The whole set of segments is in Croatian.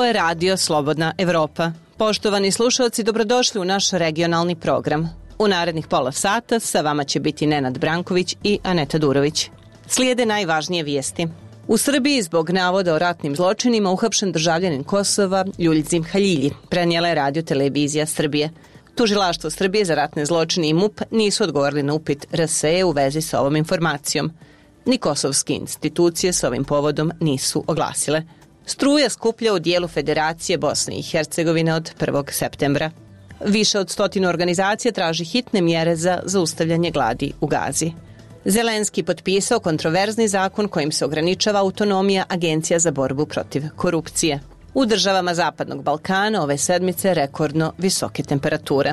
Ovo je radio Slobodna Evropa. Poštovani slušalci, dobrodošli u naš regionalni program. U narednih pola sata sa vama će biti Nenad Branković i Aneta Durović. Slijede najvažnije vijesti. U Srbiji zbog navoda o ratnim zločinima uhapšen državljanin Kosova Ljuljzim Haljilji, prenijela je Radio Televizija Srbije. Tužilaštvo Srbije za ratne zločine i MUP nisu odgovorili na upit RSE u vezi sa ovom informacijom. Ni kosovske institucije s ovim povodom nisu oglasile. Struja skuplja u dijelu Federacije Bosne i Hercegovine od 1. septembra. Više od 100 organizacija traži hitne mjere za zaustavljanje gladi u Gazi. Zelenski potpisao kontroverzni zakon kojim se ograničava autonomija Agencija za borbu protiv korupcije. U državama Zapadnog Balkana ove sedmice rekordno visoke temperature.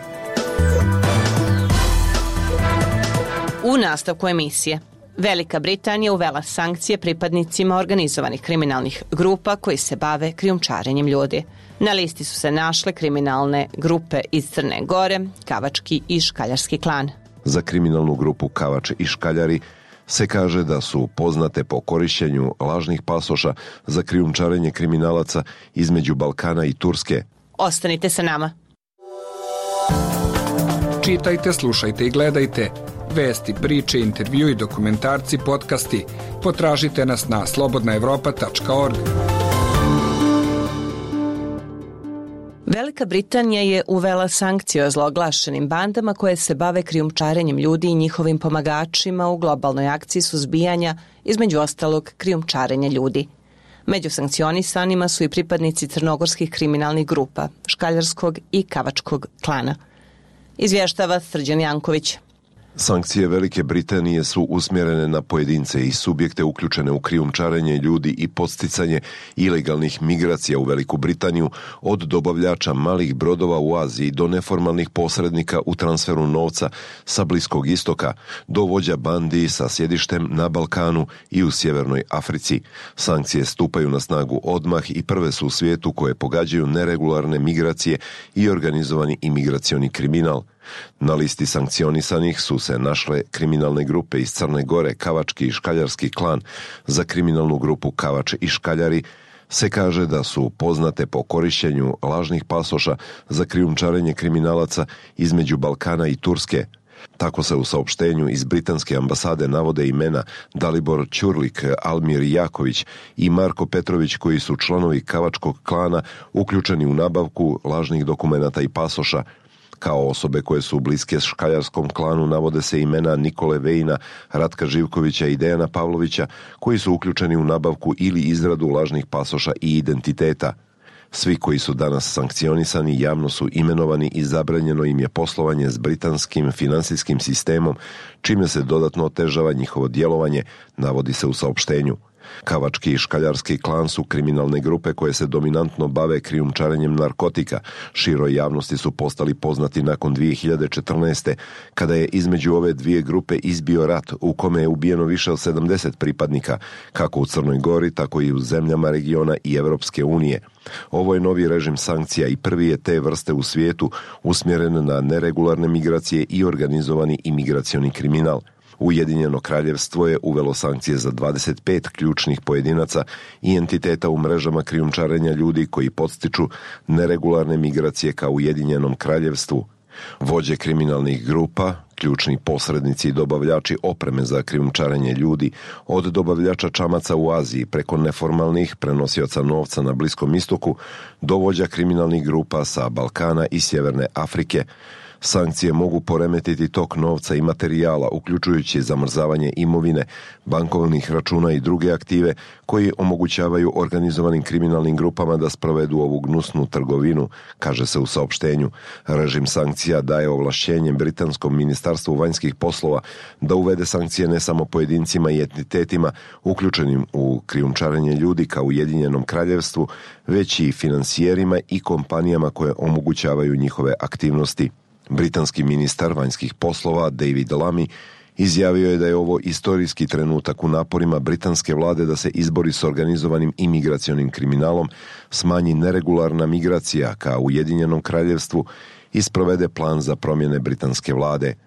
U nastavku emisije. Velika Britanija uvela sankcije pripadnicima organizovanih kriminalnih grupa koji se bave krijumčarenjem ljudi. Na listi su se našle kriminalne grupe iz Crne Gore, Kavački i Škaljarski klan. Za kriminalnu grupu Kavač i Škaljari se kaže da su poznate po korištenju lažnih pasoša za krijumčarenje kriminalaca između Balkana i Turske. Ostanite sa nama. Čitajte, slušajte i gledajte. Vesti, priče, intervju i dokumentarci, podcasti. Potražite nas na slobodnaevropa.org. Velika Britanija je uvela sankcije o zloglašenim bandama koje se bave krijumčarenjem ljudi i njihovim pomagačima u globalnoj akciji suzbijanja, između ostalog krijumčarenja ljudi. Među sankcionisanima su i pripadnici crnogorskih kriminalnih grupa, Škaljarskog i Kavačkog klana. Izvještava Srđan Janković. Sankcije Velike Britanije su usmjerene na pojedince i subjekte uključene u krijumčarenje ljudi i podsticanje ilegalnih migracija u Veliku Britaniju, od dobavljača malih brodova u Aziji do neformalnih posrednika u transferu novca sa Bliskog istoka, do vođa bandi sa sjedištem na Balkanu i u Sjevernoj Africi. Sankcije stupaju na snagu odmah i prve su u svijetu koje pogađaju neregularne migracije i organizovani imigracioni kriminal. Na listi sankcionisanih su se našle kriminalne grupe iz Crne Gore, Kavački i Škaljarski klan. Za kriminalnu grupu Kavač i Škaljari se kaže da su poznate po korištenju lažnih pasoša za krijumčarenje kriminalaca između Balkana i Turske. Tako se u saopštenju iz britanske ambasade navode imena Dalibor Ćurlik, Almir Jaković i Marko Petrović, koji su članovi Kavačkog klana uključeni u nabavku lažnih dokumenata i pasoša. Kao osobe koje su bliske Škaljarskom klanu navode se imena Nikole Vejna, Ratka Živkovića i Dejana Pavlovića, koji su uključeni u nabavku ili izradu lažnih pasoša i identiteta. Svi koji su danas sankcionisani javno su imenovani i zabranjeno im je poslovanje s britanskim finansijskim sistemom, čime se dodatno otežava njihovo djelovanje, navodi se u saopštenju. Kavački i Škaljarski klan su kriminalne grupe koje se dominantno bave krijumčarenjem narkotika. Široj javnosti su postali poznati nakon 2014. kada je između ove dvije grupe izbio rat u kome je ubijeno više od 70 pripadnika, kako u Crnoj Gori, tako i u zemljama regiona i Europske unije. Ovo je novi režim sankcija i prvi je te vrste u svijetu usmjeren na neregularne migracije i organizovani imigracioni kriminal. Ujedinjeno kraljevstvo je uvelo sankcije za 25 ključnih pojedinaca i entiteta u mrežama krijumčarenja ljudi koji podstiču neregularne migracije ka Ujedinjenom kraljevstvu. Vođe kriminalnih grupa, ključni posrednici i dobavljači opreme za krijumčarenje ljudi, od dobavljača čamaca u Aziji preko neformalnih prenosioca novca na Bliskom istoku do vođa kriminalnih grupa sa Balkana i Sjeverne Afrike. Sankcije mogu poremetiti tok novca i materijala, uključujući zamrzavanje imovine, bankovnih računa i druge aktive koji omogućavaju organizovanim kriminalnim grupama da sprovedu ovu gnusnu trgovinu, kaže se u saopštenju. Režim sankcija daje ovlašćenje britanskom ministarstvu vanjskih poslova da uvede sankcije ne samo pojedincima i entitetima uključenim u krijumčarenje ljudi kao Ujedinjenom kraljevstvu, već i financijerima i kompanijama koje omogućavaju njihove aktivnosti. Britanski ministar vanjskih poslova David Lammy izjavio je da je ovo istorijski trenutak u naporima britanske vlade da se izbori s organizovanim imigracionim kriminalom, smanji neregularna migracija ka Ujedinjenom kraljevstvu i sprovede plan za promjene britanske vlade.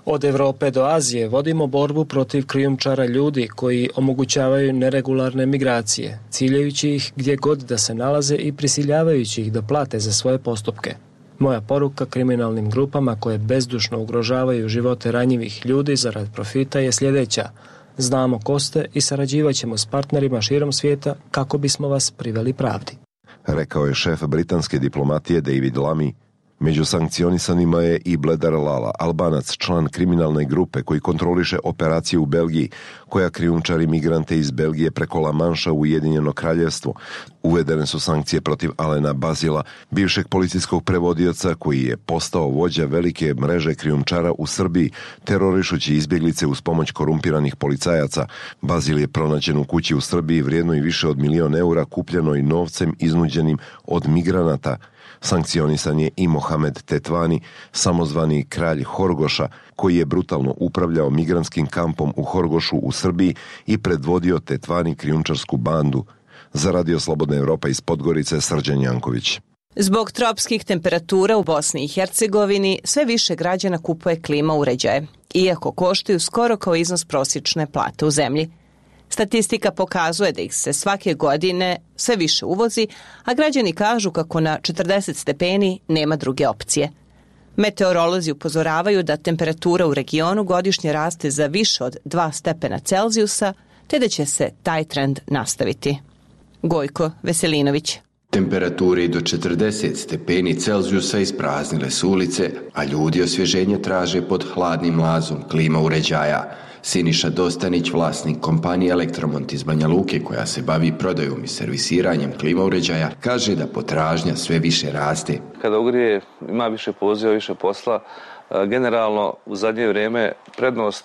Od Evrope do Azije vodimo borbu protiv krijumčara ljudi koji omogućavaju neregularne migracije, ciljajući ih gdje god da se nalaze i prisiljavajući ih da plate za svoje postupke. Moja poruka kriminalnim grupama koje bezdušno ugrožavaju živote ranjivih ljudi zarad profita je sljedeća. Znamo ko ste i sarađivat ćemo s partnerima širom svijeta kako bismo vas priveli pravdi. Rekao je šef britanske diplomatije David Lammy. Među sankcionisanima je i Bledar Lala, Albanac, član kriminalne grupe koji kontroliše operacije u Belgiji, koja krijumčari migrante iz Belgije preko La Manša u Ujedinjeno Kraljevstvo. Uvedene su sankcije protiv Alena Bazila, bivšeg policijskog prevodioca koji je postao vođa velike mreže krijumčara u Srbiji, terorišući izbjeglice uz pomoć korumpiranih policajaca. Bazil je pronađen u kući u Srbiji vrijednoj više od 1 milion eura kupljenoj novcem iznuđenim od migranata. Sankcionisan je i Mohamed Tetvani, samozvani kralj Horgoša, koji je brutalno upravljao migrantskim kampom u Horgošu u Srbiji i predvodio Tetvani krijumčarsku bandu. Za Radio Slobodna Evropa iz Podgorice, Srđan Janković. Zbog tropskih temperatura u Bosni i Hercegovini sve više građana kupuje klima uređaje, iako koštaju skoro kao iznos prosječne plate u zemlji. Statistika pokazuje da ih se svake godine sve više uvozi, a građani kažu kako na 40 stepeni nema druge opcije. Meteorolozi upozoravaju da temperatura u regionu godišnje raste za više od 2 stepena Celzijusa, te da će se taj trend nastaviti. Gojko Veselinović. Temperature i do 40 stepeni Celzijusa ispraznile su ulice, a ljudi osvježenje traže pod hladnim mlazom klima uređaja. Siniša Dostanić, vlasnik kompanije Elektromont iz Banja Luke koja se bavi prodajom i servisiranjem klima uređaja, kaže da potražnja sve više raste. Kada ugrije, ima više poziva, više posla. Generalno u zadnje vrijeme prednost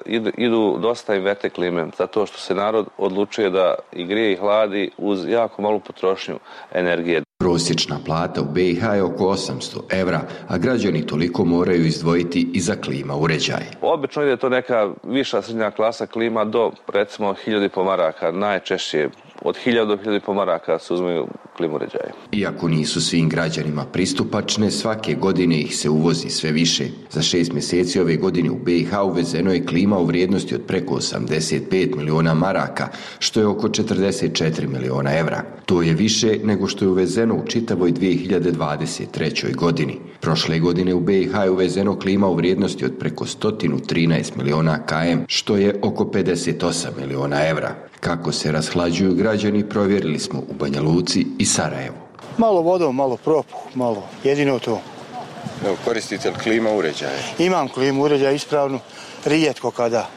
idu dosta inverter klime, zato što se narod odlučuje da i grije i hladi uz jako malu potrošnju energije. Prosječna plata u BiH je oko 800 evra, a građani toliko moraju izdvojiti i za klima uređaj. Obično ide to neka viša srednja klasa klima do recimo 1000 maraka, najčešće od 1000 do 1000 maraka se uzmeju klimu uređaje. Iako nisu svim građanima pristupačne, svake godine ih se uvozi sve više. Za 6 mjeseci ove godine u BiH uvezeno je klima u vrijednosti od preko 85 miliona maraka, što je oko 44 miliona evra. To je više nego što je uvezeno u čitavoj 2023. godini. Prošle godine u BiH je uvezeno klima u vrijednosti od preko 113 miliona km, što je oko 58 miliona evra. Kako se rashlađuju građani, provjerili smo u Banja Luci i Sarajevu. Malo vodom, malo propuh, malo, jedino to. Evo, koristite li klima uređaje? Imam klimu uređaje ispravnu, rijetko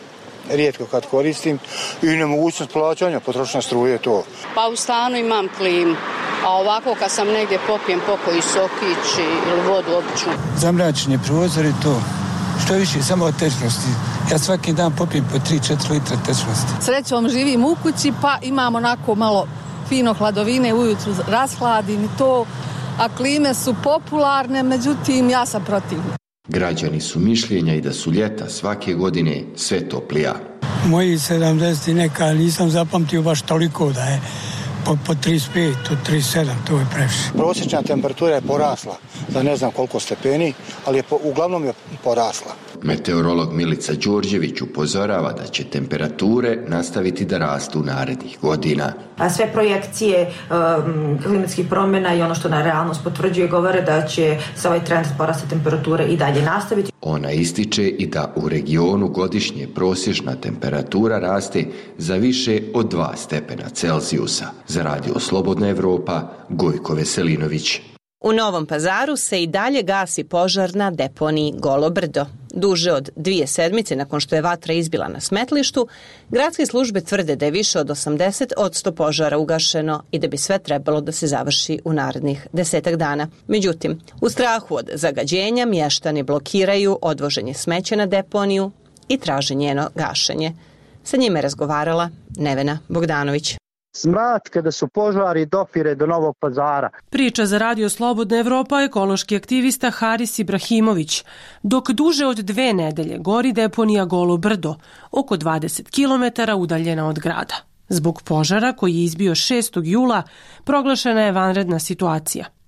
kad koristim i nemogućnost plaćanja, potrošna struje to. Pa u stanu imam klimu, a ovako kad sam negdje popijem pokoji sokić ili vodu običnu. Zamračenje prozor i to. Što više, samo od tečnosti. Ja svaki dan popijem po 3-4 litra tečnosti. Srećom živim u kući pa imam onako malo fino hladovine, ujutru rashladim i to, a klime su popularne, međutim ja sam protiv. Građani su mišljenja i da su ljeta svake godine sve toplija. Moji 70 neka nisam zapamtio baš toliko da je po 35, 37, to je previše. Prosječna temperatura je porasla za ne znam koliko stepeni, ali uglavnom je porasla. Meteorolog Milica Đorđević upozorava da će temperature nastaviti da rastu narednih godina. A sve projekcije klimatskih promjena i ono što na realnost potvrđuje govore da će se ovaj trend porasta temperature i dalje nastaviti. Ona ističe i da u regionu godišnje prosječna temperatura raste za više od 2 stepena Celzijusa. Za Radio Slobodna Evropa, Gojko Veselinović. U Novom Pazaru se i dalje gasi požar na deponiji Golo Brdo. Duže od 2 sedmice nakon što je vatra izbila na smetlištu, gradske službe tvrde da je više od 80% požara ugašeno i da bi sve trebalo da se završi u narednih 10 dana. Međutim, u strahu od zagađenja mještani blokiraju odvoženje smeća na deponiju i traže njeno gašenje. Sa njime je razgovarala Nevena Bogdanović. Smrad kada su požari dopire do Novog Pazara. Priča za Radio Slobodna Evropa ekološki aktivista Haris Ibrahimović. Dok duže od 2 nedelje gori deponija Golo Brdo, oko 20 km udaljena od grada. Zbog požara koji je izbio 6. jula proglašena je vanredna situacija.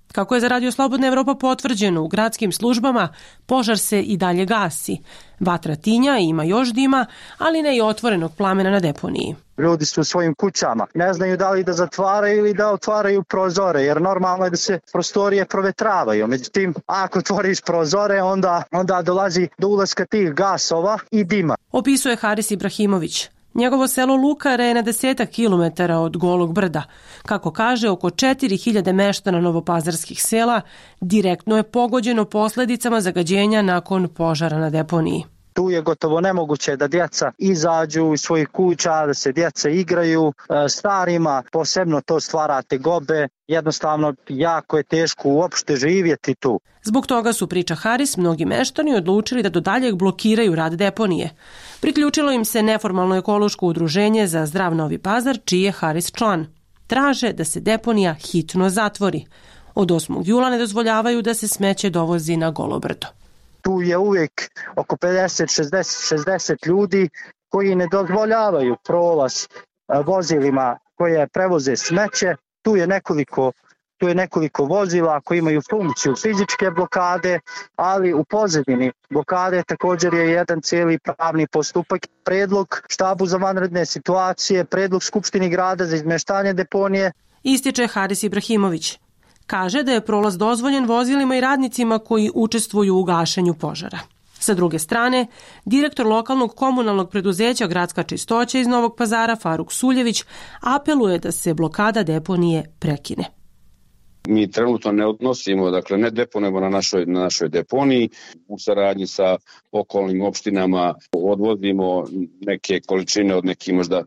Kako je za Radio Slobodna Evropa potvrđeno u gradskim službama, požar se i dalje gasi. Vatra tinja i ima još dima, ali ne i otvorenog plamena na deponiji. Ljudi su u svojim kućama. Ne znaju da li da zatvaraju ili da otvaraju prozore, jer normalno je da se prostorije provetravaju. Međutim, ako otvoriš prozore, onda dolazi do ulaska tih gasova i dima. Opisuje Haris Ibrahimović. Njegovo selo Lukare je na 10 kilometara od Golog brda. Kako kaže, oko 4000 meštana novopazarskih sela direktno je pogođeno posledicama zagađenja nakon požara na deponiji. Tu je gotovo nemoguće da djeca izađu iz svojih kuća, da se djeca igraju. Starima posebno to stvara tegobe. Jednostavno, jako je teško uopšte živjeti tu. Zbog toga su, priča Haris, mnogi meštani odlučili da do daljeg blokiraju rad deponije. Priključilo im se neformalno ekološko udruženje za zdrav Novi Pazar, čiji je Haris član. Traže da se deponija hitno zatvori. Od 8. jula ne dozvoljavaju da se smeće dovozi na Golo brdo. Tu je uvijek oko 50-60 ljudi koji ne dozvoljavaju prolaz vozilima koje prevoze smeće. Tu je nekoliko vozila koji imaju funkciju fizičke blokade, ali u pozadini blokade također je jedan cijeli pravni postupak. Predlog štabu za vanredne situacije, predlog Skupštini grada za izmeštanje deponije. Ističe Haris Ibrahimović. Kaže da je prolaz dozvoljen vozilima i radnicima koji učestvuju u gašenju požara. Sa druge strane, direktor lokalnog komunalnog preduzeća Gradska čistoća iz Novog Pazara, Faruk Suljević, apeluje da se blokada deponije prekine. Mi trenutno ne odnosimo, ne deponujemo na našoj deponiji. U saradnji sa okolnim opštinama odvozimo neke količine od nekih možda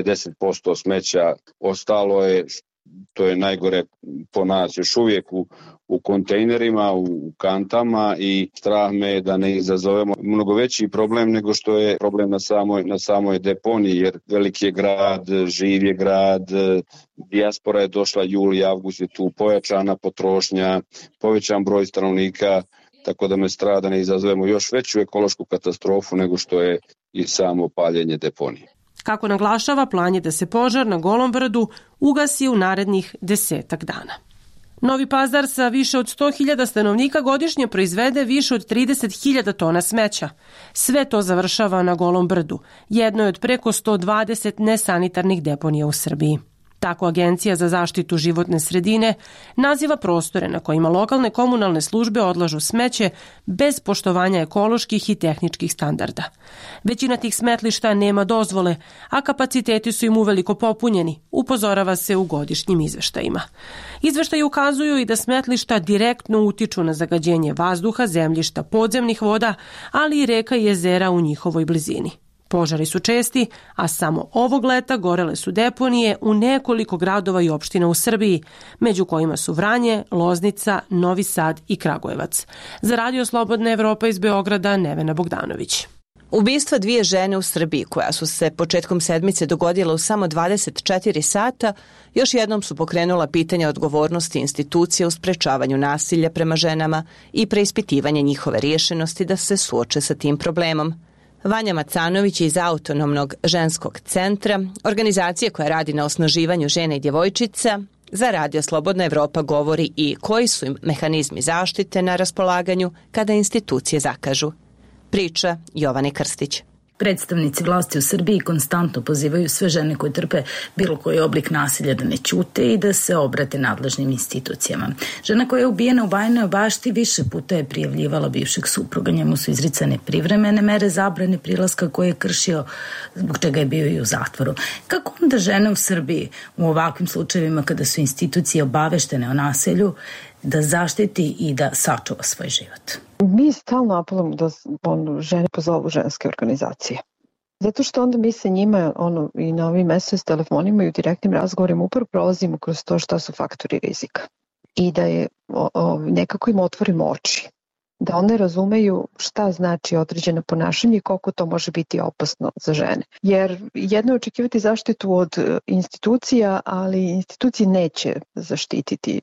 50% smeća. Ostalo je, to je najgore po nas još uvijek u kontejnerima, u kantama i strah me je da ne izazovemo mnogo veći problem nego što je problem na samoj deponiji, jer veliki je grad, živ je grad, dijaspora je došla juli, avgust je tu pojačana potrošnja, povećan broj stanovnika, tako da me strah da ne izazovemo još veću ekološku katastrofu nego što je i samo paljenje deponije. Kako naglašava, plan je da se požar na Golom brdu ugasi u narednih 10 dana. Novi Pazar sa više od 100.000 stanovnika godišnje proizvede više od 30.000 tona smeća. Sve to završava na Golom brdu, jednoj od preko 120 nesanitarnih deponija u Srbiji. Tako Agencija za zaštitu životne sredine naziva prostore na kojima lokalne komunalne službe odlažu smeće bez poštovanja ekoloških i tehničkih standarda. Većina tih smetlišta nema dozvole, a kapaciteti su im uveliko popunjeni, upozorava se u godišnjim izveštajima. Izveštaji ukazuju i da smetlišta direktno utiču na zagađenje vazduha, zemljišta, podzemnih voda, ali i reka i jezera u njihovoj blizini. Požari su česti, a samo ovog leta gorele su deponije u nekoliko gradova i opština u Srbiji, među kojima su Vranje, Loznica, Novi Sad i Kragujevac. Za Radio Slobodna Evropa iz Beograda, Nevena Bogdanović. Ubistva 2 žene u Srbiji, koja su se početkom sedmice dogodila u samo 24 sata, još jednom su pokrenula pitanje odgovornosti institucija u sprečavanju nasilja prema ženama i preispitivanje njihove rješenosti da se suoče sa tim problemom. Vanja Macanović iz Autonomnog ženskog centra, organizacije koja radi na osnaživanju žena i djevojčica, za Radio Slobodna Evropa govori i koji su im mehanizmi zaštite na raspolaganju kada institucije zakažu. Priča Jovane Krstić. Predstavnici vlasti u Srbiji konstantno pozivaju sve žene koje trpe bilo koji oblik nasilja da ne ćute i da se obrate nadležnim institucijama. Žena koja je ubijena u Bajinoj Bašti više puta je prijavljivala bivšeg supruga. Njemu su izricane privremene mere zabrane prilaska koje je kršio, zbog čega je bio i u zatvoru. Kako onda žene u Srbiji u ovakvim slučajevima kada su institucije obaveštene o nasilju da zaštiti i da sačuva svoj život? Mi stalno apelujemo da žene pozovu ženske organizacije. Zato što onda mi sa njima i na ovim SMS telefonima i u direktnim razgovorima upravo prolazimo kroz to šta su faktori rizika. I da je nekako im otvorimo oči. Da one razumeju šta znači određeno ponašanje i koliko to može biti opasno za žene. Jer jedno je očekivati zaštitu od institucija, ali institucije neće zaštititi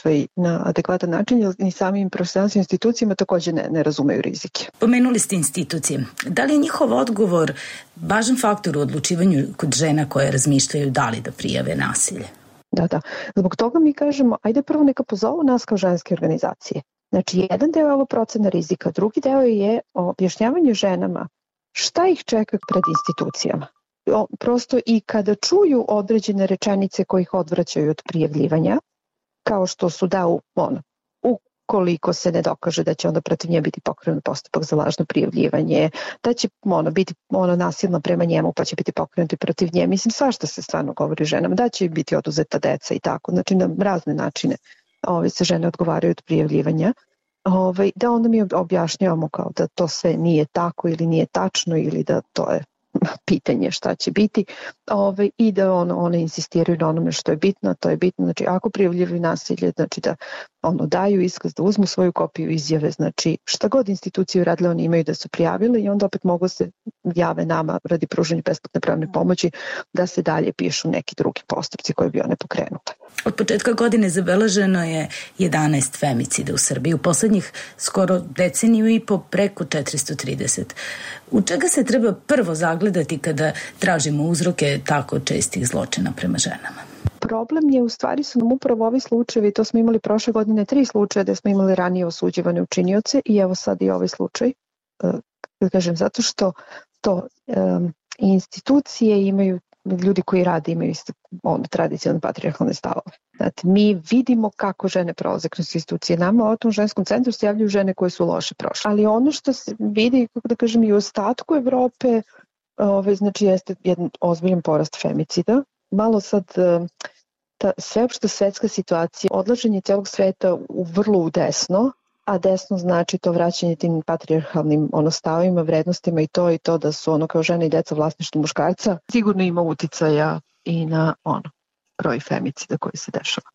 na adekvatan način, jer ni samim profesionalnim institucijama također ne razumeju rizike. Pomenuli ste institucije. Da li je njihov odgovor važan faktor u odlučivanju kod žena koje razmišljaju da li da prijave nasilje? Da. Zbog toga mi kažemo, ajde prvo neka pozovu nas kao ženske organizacije. Znači, jedan deo je ovo procena rizika, drugi deo je objašnjavanje ženama šta ih čeka pred institucijama. Prosto i kada čuju određene rečenice koje ih odvraćaju od prijavljivanja, kao što su ukoliko se ne dokaže da će onda protiv nje biti pokrenut postupak za lažno prijavljivanje, da će biti nasilno prema njemu pa će biti pokrenut i protiv nje. Mislim, svašta se stvarno govori ženama, da će biti oduzeta deca i tako. Znači, na razne načine se žene odgovaraju od prijavljivanja. Da onda mi objašnjavamo kao da to sve nije tako ili nije tačno ili da to je pitanje šta će biti i da one insistiraju na onome što je bitno, to je bitno, znači ako prijavljuju nasilje, znači da daju iskaz, da uzmu svoju kopiju izjave, znači šta god institucije uradile oni imaju da su prijavile i onda opet mogu se jave nama radi pružanja besplatne pravne pomoći da se dalje pišu neki drugi postupci koji bi one pokrenule. Od početka godine zabeleženo je 11 femicida u Srbiji, u poslednjih skoro deceniju i po preko 430. U čega se treba prvo zagledati kada tražimo uzroke tako čestih zločina prema ženama? Problem je, u stvari su nam upravo ovi slučajevi, to smo imali prošle godine 3 slučaje da smo imali ranije osuđivane učinioce i evo sad i ovaj slučaj. Zato što to institucije imaju, ljudi koji rade imaju isto tradicionalne patrijarhalne stavove. Znači, mi vidimo kako žene prolaze kroz institucije. Nama u tom ženskom centru se javljaju žene koje su loše prošle. Ali ono što se vidi, i u ostatku Evrope, znači jeste jedan ozbiljan porast femicida. Malo sad sveopšta svetska situacija, odlaženje celog sveta vrlo u desno, a desno znači to vraćanje tim patrijarhalnim stavovima, vrednostima i to da su kao žene i deca vlasništvo muškarca, sigurno ima uticaja i na broj femicida koji se dešava.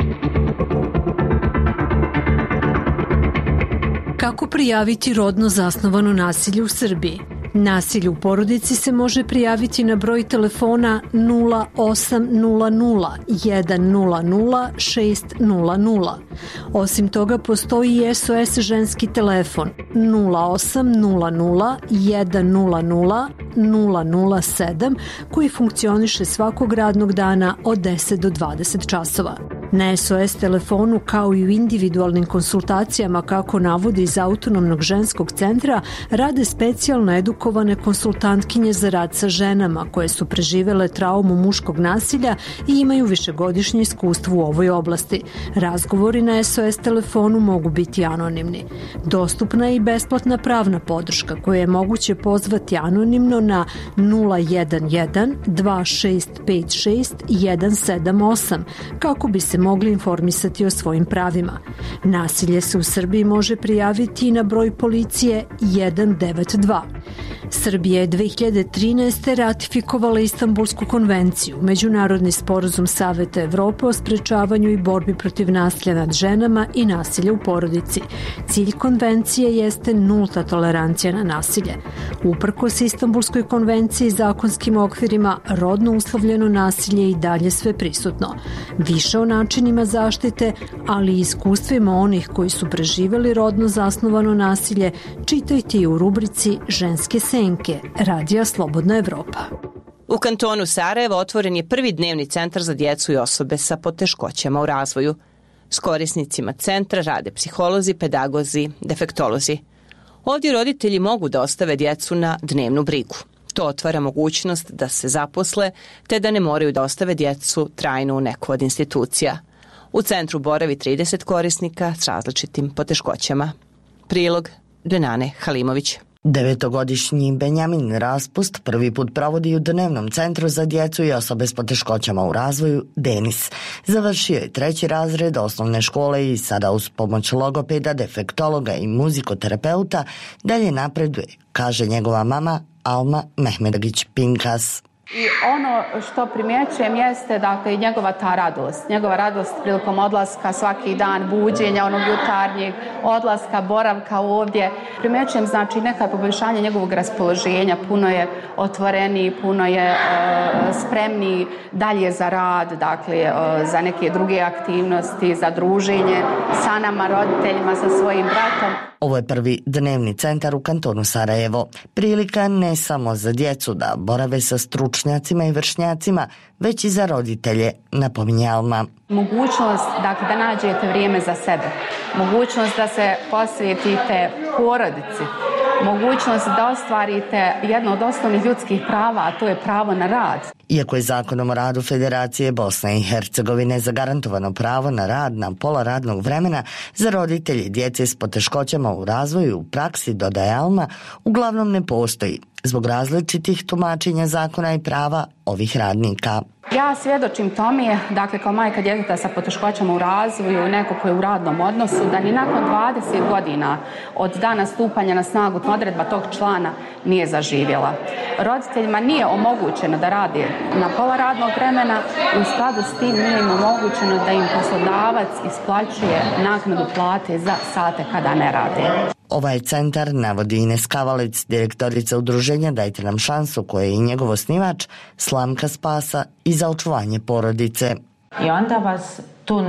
Kako prijaviti rodno zasnovano nasilje u Srbiji? Nasilje u porodici se može prijaviti na broj telefona 0800 100 600. Osim toga, postoji i SOS ženski telefon 0800 100 007 koji funkcioniše svakog radnog dana od 10 do 20 časova. Na SOS telefonu, kao i u individualnim konsultacijama, kako navodi iz Autonomnog ženskog centra, rade specijalno edukovane konsultantkinje za rad sa ženama koje su preživele traumu muškog nasilja i imaju višegodišnje iskustvo u ovoj oblasti. Razgovori na SOS telefonu mogu biti anonimni. Dostupna je i besplatna pravna podrška koju je moguće pozvati anonimno na 011 2656 178 kako bi se mogli informisati o svojim pravima. Nasilje se u Srbiji može prijaviti i na broj policije 192. Srbija je 2013. ratifikovala Istanbulsku konvenciju, međunarodni sporazum Saveta Evrope o sprečavanju i borbi protiv nasilja nad ženama i nasilja u porodici. Cilj konvencije jeste nulta tolerancija na nasilje. Uprkos Istanbulskoj konvenciji i zakonskim okvirima, rodno uslovljeno nasilje i dalje sve prisutno. Više o načinima zaštite, ali i iskustvima onih koji su preživeli rodno zasnovano nasilje, čitajte i u rubrici Ženske senke, Radija Slobodna Evropa. U kantonu Sarajevo otvoren je prvi dnevni centar za djecu i osobe sa poteškoćama u razvoju. S korisnicima centra rade psiholozi, pedagozi, defektolozi. Ovdje roditelji mogu da ostave djecu na dnevnu brigu. To otvara mogućnost da se zaposle, te da ne moraju da ostave djecu trajno u neku od institucija. U centru boravi 30 korisnika s različitim poteškoćama. Prilog Dženane Halimović. 9-godišnji Benjamin Raspust prvi put provodi u dnevnom centru za djecu i osobe s poteškoćama u razvoju Denis. Završio je 3. razred osnovne škole i sada uz pomoć logopeda, defektologa i muzikoterapeuta dalje napreduje, kaže njegova mama Alma Mehmedgić-Pinkas. I ono što primjećujem jeste dakle njegova ta radost. Njegova radost prilikom odlaska svaki dan, buđenja onog jutarnjeg, odlaska, boravka ovdje. Primjećujem znači neka poboljšanje njegovog raspoloženja. Puno je otvoreniji, puno je spremniji dalje za rad, dakle za neke druge aktivnosti, za druženje sa nama, roditeljima, sa svojim bratom. Ovo je prvi dnevni centar u kantonu Sarajevo. Prilika ne samo za djecu da borave sa stručnim stručnjacima i vršnjacima, već i za roditelje, napominje Alma. Mogućnost da nađete vrijeme za sebe, mogućnost da se posvetite porodici, mogućnost da ostvarite jedno od osnovnih ljudskih prava, a to je pravo na rad. Iako je Zakonom o radu Federacije Bosne i Hercegovine zagarantovano pravo na rad na pola radnog vremena za roditelje djece s poteškoćama u razvoju, u praksi, dodaje Alma, uglavnom ne postoji zbog različitih tumačenja zakona i prava ovih radnika. Ja svjedočim tome, dakle kao majka djeteta sa poteškoćama u razvoju i neko ko je u radnom odnosu, da ni nakon 20 godina od dana stupanja na snagu odredba tog člana nije zaživjela. Roditeljima nije omogućeno da rade na pola radnog vremena i u skladu s tim nije im omogućeno da im poslodavac isplaćuje naknadu plate za sate kada ne rade. Ovaj centar, navodi Ines Kavalec, direktorica udruženja Dajte nam šansu, koje je i njegov osnivač, slamka spasa i za očuvanje porodice. I onda vas to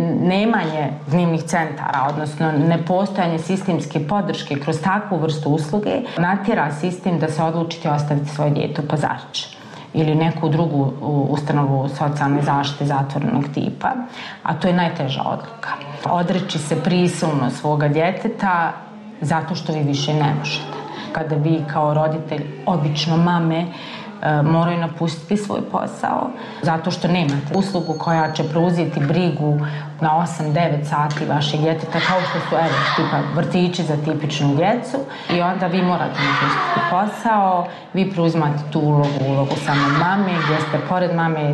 nemanje dnevnih centara, odnosno nepostojanje sistemske podrške kroz takvu vrstu usluge, natjera sistem da se odlučite ostaviti svoje dijete u Pazarić ili neku drugu ustanovu socijalne zaštite zatvorenog tipa, a to je najteža odluka. Odreći se prisilno svoga djeteta zato što vi više ne možete. Kada vi kao roditelj, obično mame, moraju napustiti svoj posao zato što nemate uslugu koja će preuzeti brigu na 8-9 sati vašeg djeteta, kao što su tipa vrtići za tipičnu djecu, i onda vi morate napustiti posao, vi preuzimate tu ulogu same mame, gdje ste pored mame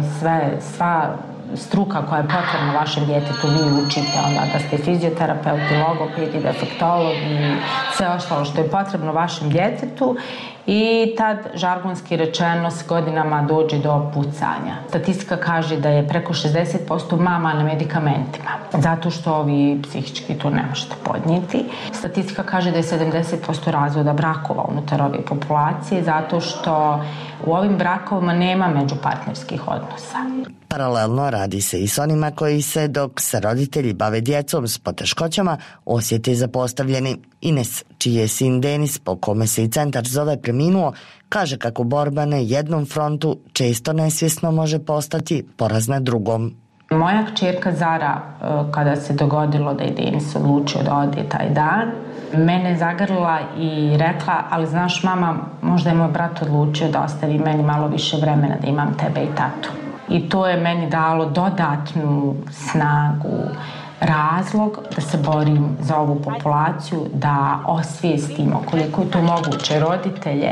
sva struka koja je potrebna vašem djetetu, vi učite onda da ste fizioterapeuti, logopedi, defektolog i sve ostalo što je potrebno vašem djetetu, i tad žargonski rečeno s godinama dođe do pucanja. Statistika kaže da je preko 60% mama na medikamentima, zato što vi psihički to ne možete podnijeti. Statistika kaže da je 70% razvoda brakova unutar ove populacije, zato što u ovim brakovima nema međupartnerskih odnosa. Paralelno radi se i s onima koji se, dok se roditelji bave djecom s poteškoćama, osjete zapostavljeni. Ines, čiji je sin Denis, po kome se i centar zove, preminuo, kaže kako borba na jednom frontu često nesvjesno može postati poraz na drugom. Moja kćerka Zara, kada se dogodilo da je Denis odlučio da ode taj dan, mene zagrlila i rekla, ali znaš mama, možda je moj brat odlučio da ostavi meni malo više vremena da imam tebe i tatu. I to je meni dalo dodatnu snagu, razlog da se borim za ovu populaciju, da osvijestimo koliko je to moguće roditelje,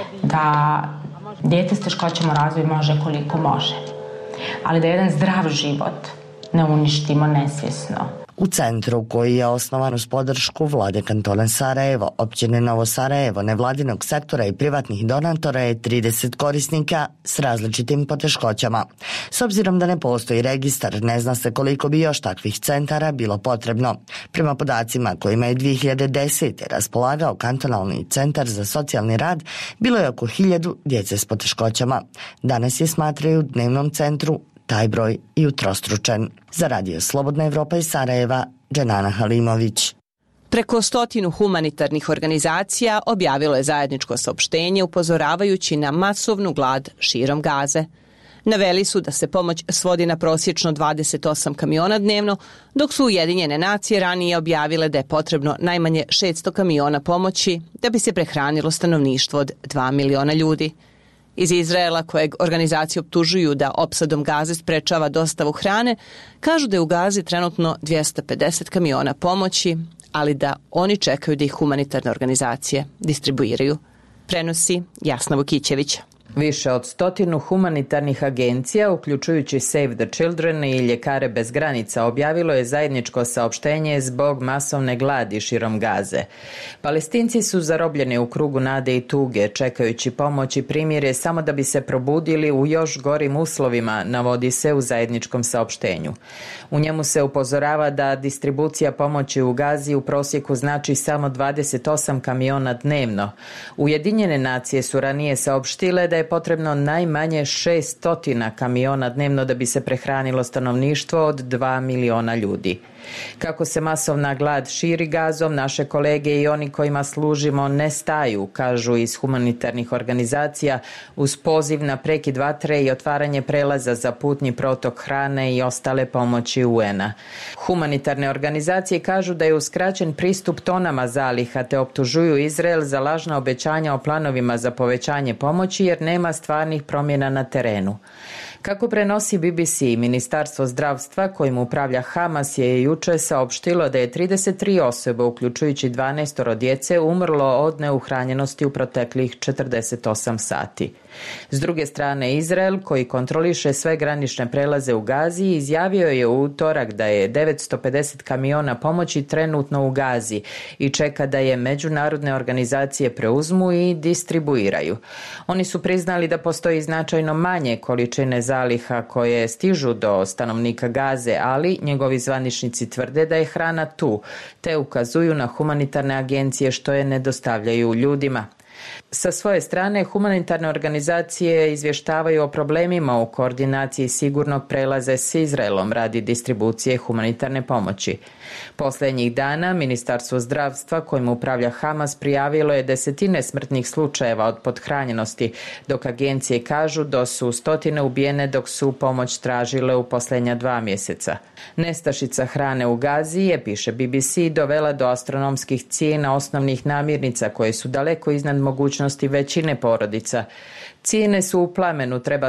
da dijete s teškoćama u razvoju može koliko može, ali da jedan zdrav život ne uništimo nesvjesno. U centru, koji je osnovan uz podršku vlade kantona Sarajevo, općine Novo Sarajevo, nevladinog sektora i privatnih donatora, je 30 korisnika s različitim poteškoćama. S obzirom da ne postoji registar, ne zna se koliko bi još takvih centara bilo potrebno. Prema podacima kojima je 2010. raspolagao kantonalni centar za socijalni rad, bilo je oko 1000 djece s poteškoćama. Danas je, smatraju, u dnevnom centru taj broj i utrostručen. Za Radio Slobodna Evropa iz Sarajeva, Dženana Halimović. Preko 100 humanitarnih organizacija objavilo je zajedničko saopštenje upozoravajući na masovnu glad širom Gaze. Naveli su da se pomoć svodi na prosječno 28 kamiona dnevno, dok su Ujedinjene nacije ranije objavile da je potrebno najmanje 600 kamiona pomoći da bi se prehranilo stanovništvo od 2 miliona ljudi. Iz Izraela, kojeg organizacije optužuju da opsadom Gaze sprečava dostavu hrane, kažu da je u Gazi trenutno 250 kamiona pomoći, ali da oni čekaju da ih humanitarne organizacije distribuiraju. Prenosi Jasna Vukićević. Više od 100 humanitarnih agencija, uključujući Save the Children i Ljekare bez granica, objavilo je zajedničko saopštenje zbog masovne gladi širom Gaze. Palestinci su zarobljeni u krugu nade i tuge, čekajući pomoć i primirje samo da bi se probudili u još gorim uslovima, navodi se u zajedničkom saopštenju. U njemu se upozorava da distribucija pomoći u Gazi u prosjeku znači samo 28 kamiona dnevno. Ujedinjene nacije su ranije saopštile da je potrebno najmanje 600 kamiona dnevno da bi se prehranilo stanovništvo od 2 miliona ljudi. Kako se masovna glad širi Gazom, naše kolege i oni kojima služimo ne staju, kažu iz humanitarnih organizacija, uz poziv na prekid vatre i otvaranje prelaza za putni protok hrane i ostale pomoći UN-a. Humanitarne organizacije kažu da je uskraćen pristup tonama zaliha te optužuju Izrael za lažna obećanja o planovima za povećanje pomoći jer nema stvarnih promjena na terenu. Kako prenosi BBC, Ministarstvo zdravstva kojim upravlja Hamas je jučer saopštilo da je 33 osobe, uključujući 12 djece, umrlo od neuhranjenosti u proteklih 48 sati. S druge strane, Izrael, koji kontroliše sve granične prelaze u Gazi, izjavio je u utorak da je 950 kamiona pomoći trenutno u Gazi i čeka da je međunarodne organizacije preuzmu i distribuiraju. Oni su priznali da postoji značajno manje količine zaliha koje stižu do stanovnika Gaze, ali njegovi zvaničnici tvrde da je hrana tu, te ukazuju na humanitarne agencije što je ne dostavljaju ljudima. Sa svoje strane, humanitarne organizacije izvještavaju o problemima u koordinaciji sigurnog prelaza s Izraelom radi distribucije humanitarne pomoći. Posljednjih dana Ministarstvo zdravstva kojim upravlja Hamas prijavilo je 10 smrtnih slučajeva od pothranjenosti, dok agencije kažu da su stotine ubijene dok su pomoć tražile u posljednja 2 mjeseca. Nestašica hrane u Gazi je, piše BBC, dovela do astronomskih cijena osnovnih namirnica koje su daleko iznad mogućnosti većine porodica. Cijene su u plamenu, treba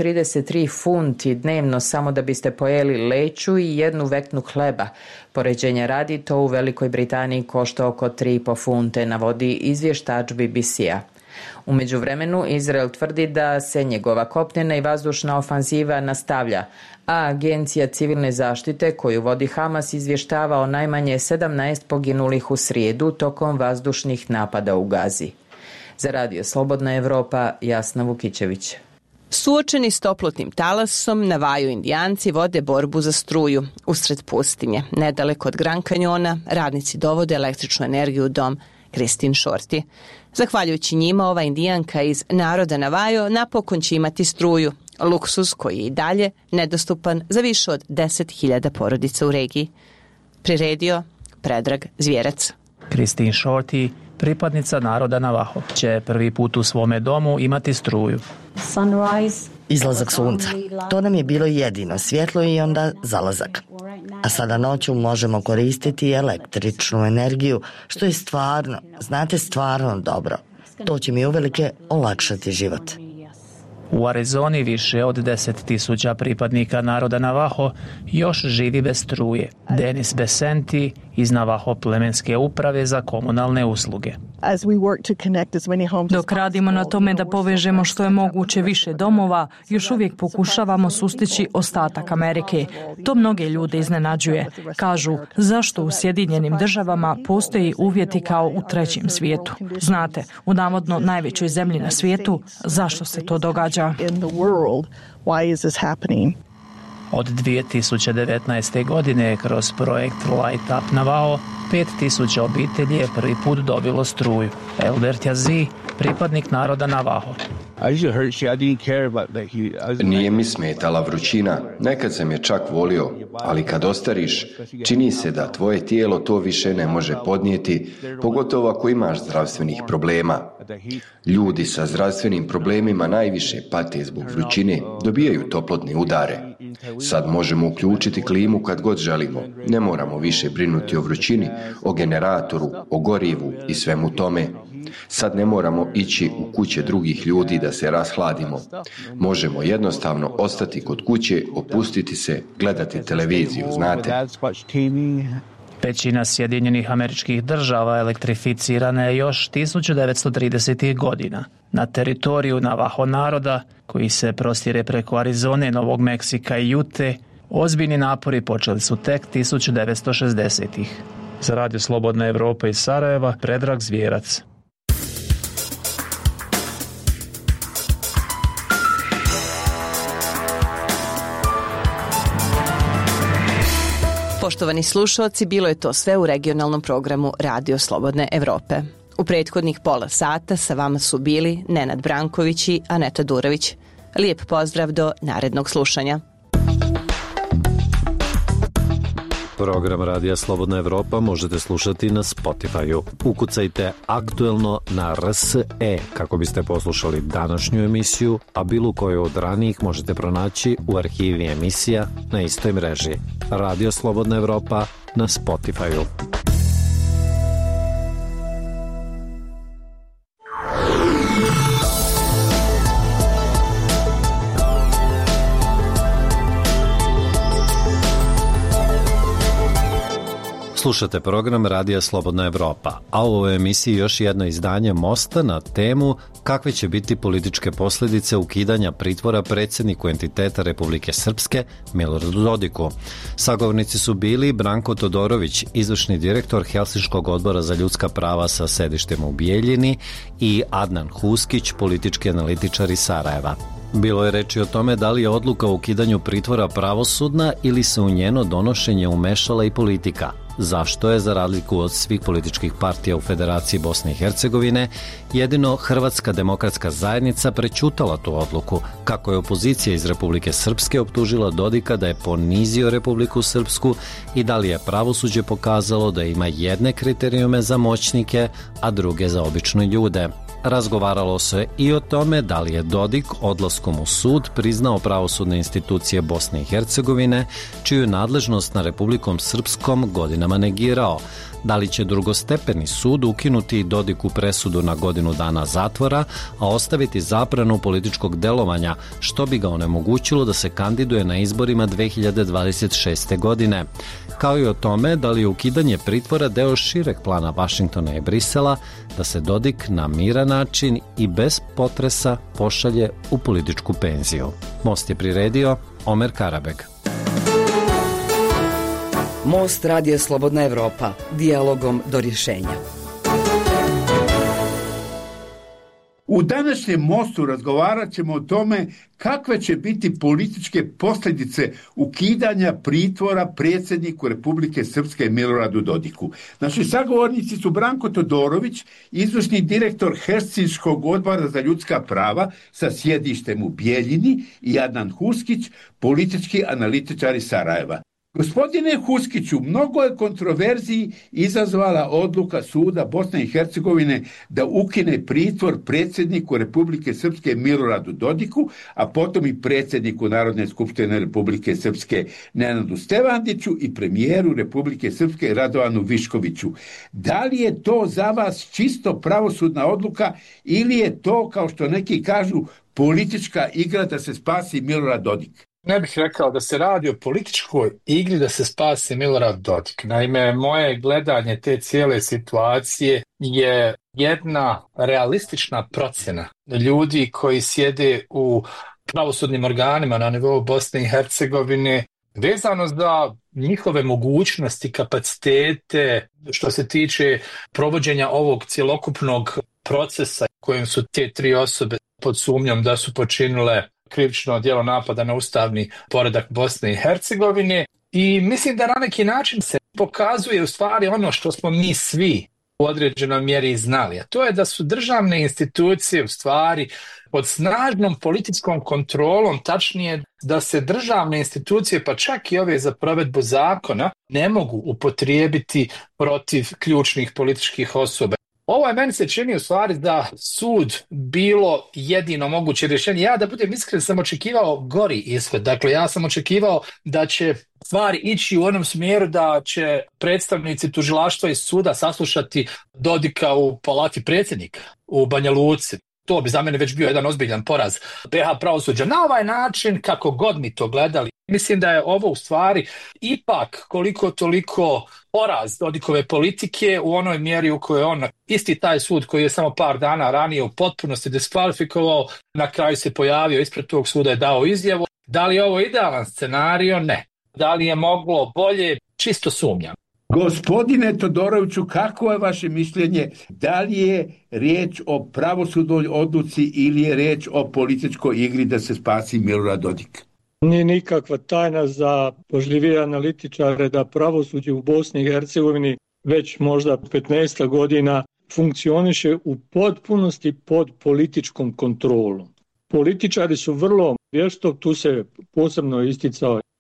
133 funti dnevno samo da biste pojeli leću i 1 veknu hleba. Poređenja radi, to u Velikoj Britaniji košta oko 3,5 funte, navodi izvještač BBC-a. U međuvremenu Izrael tvrdi da se njegova kopnena i vazdušna ofanziva nastavlja, a agencija civilne zaštite koju vodi Hamas izvještava o najmanje 17 poginulih u srijedu tokom vazdušnih napada u Gazi. Za Radio Slobodna Evropa, Jasna Vukićević. Suočeni s toplotnim talasom, na Vaju Indijanci vode borbu za struju usred pustinje. Nedaleko od Grand Kanjona radnici dovode električnu energiju u dom Kristin Shorty. Zahvaljujući njima, ova Indijanka iz naroda Navajo napokon će imati struju, luksuz koji je i dalje nedostupan za više od 10.000 porodica u regiji. Priredio Predrag Zvjerac. Kristin Shorty, pripadnica naroda Navajo, će prvi put u svome domu imati struju. Izlazak sunca. To nam je bilo jedino svjetlo i onda zalazak. A sada noću možemo koristiti električnu energiju, što je stvarno dobro. To će mi uvelike olakšati život. U Arizoni više od 10.000 pripadnika naroda Navajo još živi bez struje. Denis Besenti iz Navajo plemenske uprave za komunalne usluge. Dok radimo na tome da povežemo što je moguće više domova, još uvijek pokušavamo sustići ostatak Amerike. To mnoge ljude iznenađuje. Kažu, zašto u Sjedinjenim državama postoji uvjeti kao u trećem svijetu? Znate, u navodno najvećoj zemlji na svijetu, zašto se to događa? Od 2019. godine kroz projekt Light Up Navajo 5.000 obitelji je prvi put dobilo struju. Elder Tjazi, pripadnik naroda Navajo. Nije mi smetala vrućina, nekad sam je čak volio, ali kad ostariš, čini se da tvoje tijelo to više ne može podnijeti, pogotovo ako imaš zdravstvenih problema. Ljudi sa zdravstvenim problemima najviše pate zbog vrućine, dobijaju toplotne udare. Sad možemo uključiti klimu kad god želimo, ne moramo više brinuti o vrućini, o generatoru, o gorivu i svemu tome. Sad ne moramo ići u kuće drugih ljudi da se rashladimo. Možemo jednostavno ostati kod kuće, opustiti se, gledati televiziju, znate. Većina Sjedinjenih Američkih Država elektrificirana je još 1930. godina. Na teritoriju Navajo naroda, koji se prostire preko Arizone, Novog Meksika i Jute, ozbiljni napori počeli su tek 1960-ih. Za Radio Slobodna Evropa iz Sarajeva, Predrag Zvjerac. Poštovani slušalci, bilo je to sve u regionalnom programu Radio Slobodne Evrope. U prethodnih pola sata sa vama su bili Nenad Branković i Aneta Durović. Lijep pozdrav do narednog slušanja. Program Radija Slobodna Evropa možete slušati na Spotify-u. Ukucajte Aktuelno na RSE kako biste poslušali današnju emisiju, a bilo koju od ranijih možete pronaći u arhivi emisija na istoj mreži. Radio Slobodna Evropa na Spotify-u. Slušate program Radija Slobodna Evropa, a u ovoj emisiji još jedno izdanje Mosta na temu kakve će biti političke posljedice ukidanja pritvora predsjedniku entiteta Republike Srpske Miloradu Dodiku. Sagovornici su bili Branko Todorović, izvršni direktor Helsinškog odbora za ljudska prava sa sedištem u Bijeljini, i Adnan Huskić, politički analitičar iz Sarajeva. Bilo je reči o tome da li je odluka o ukidanju pritvora pravosudna ili se u njeno donošenje umešala i politika. Zašto je, za razliku od svih političkih partija u Federaciji Bosne i Hercegovine, jedino Hrvatska demokratska zajednica prećutala tu odluku, kako je opozicija iz Republike Srpske optužila Dodika da je ponizio Republiku Srpsku i da li je pravosuđe pokazalo da ima jedne kriterijume za moćnike, a druge za obične ljude. Razgovaralo se i o tome da li je Dodik odlaskom u sud priznao pravosudne institucije Bosne i Hercegovine, čiju nadležnost na Republikom Srpskom godinama negirao. Da li će drugostepeni sud ukinuti Dodiku presudu na godinu dana zatvora, a ostaviti zabranu političkog delovanja, što bi ga onemogućilo da se kandiduje na izborima 2026. godine. Kao i o tome da li je ukidanje pritvora deo šireg plana Vašingtona i Brisela da se Dodik na miran način i bez potresa pošalje u političku penziju. Most je priredio Omer Karabeg. Most Radija Slobodna Evropa, dijalogom do rješenja. U današnjem Mostu razgovarat ćemo o tome kakve će biti političke posljedice ukidanja pritvora predsjedniku Republike Srpske Miloradu Dodiku. Naši sagovornici su Branko Todorović, izvršni direktor Helsinškog odbora za ljudska prava sa sjedištem u Bijeljini, i Adnan Huskić, politički analitičar iz Sarajeva. Gospodine Huskiću, mnogo je kontroverziji izazvala odluka suda Bosne i Hercegovine da ukine pritvor predsjedniku Republike Srpske Miloradu Dodiku, a potom i predsjedniku Narodne skupštine Republike Srpske Nenadu Stevandiću i premijeru Republike Srpske Radovanu Viškoviću. Da li je to za vas čisto pravosudna odluka ili je to, kao što neki kažu, politička igra da se spasi Milorad Dodik? Ne bih rekao da se radi o političkoj igri da se spasi Milorad Dodik. Naime, moje gledanje te cijele situacije je jedna realistična procjena ljudi koji sjede u pravosudnim organima na nivou Bosne i Hercegovine vezano za njihove mogućnosti, kapacitete što se tiče provođenja ovog cjelokupnog procesa kojim su te tri osobe pod sumnjom da su počinile krivično djelo napada na ustavni poredak Bosne i Hercegovine, i mislim da na neki način se pokazuje u stvari ono što smo mi svi u određenoj mjeri znali, a to je da su državne institucije u stvari pod snažnom političkom kontrolom, tačnije da se državne institucije, pa čak i ove za provedbu zakona, ne mogu upotrijebiti protiv ključnih političkih osoba. Ovo je, meni se čini u stvari da sud bilo jedino moguće rješenje. Ja, da budem iskren, sam očekivao gori ishod. Dakle, ja sam očekivao da će stvari ići u onom smjeru da će predstavnici tužilaštva iz suda saslušati Dodika u palati predsjednika u Banja Luci. To bi za mene već bio jedan ozbiljan poraz BiH pravosuđa. Na ovaj način, kako god mi to gledali, mislim da je ovo u stvari ipak koliko toliko poraz Dodikove politike u onoj mjeri u kojoj on, isti taj sud koji je samo par dana ranije u potpunosti diskvalifikovao, na kraju se pojavio ispred tog suda i dao izjavu. Da li je ovo idealan scenario? Ne. Da li je moglo bolje? Čisto sumnjam. Gospodine Todoroviću, kako je vaše mišljenje? Da li je riječ o pravosudnoj odluci ili je riječ o političkoj igri da se spasi Milorad Dodik? Nije nikakva tajna za pažljivije analitičare da pravosuđe u Bosni i Hercegovini već možda 15 godina funkcioniše u potpunosti pod političkom kontrolom. Političari su vrlo vješto, tu se posebno isticao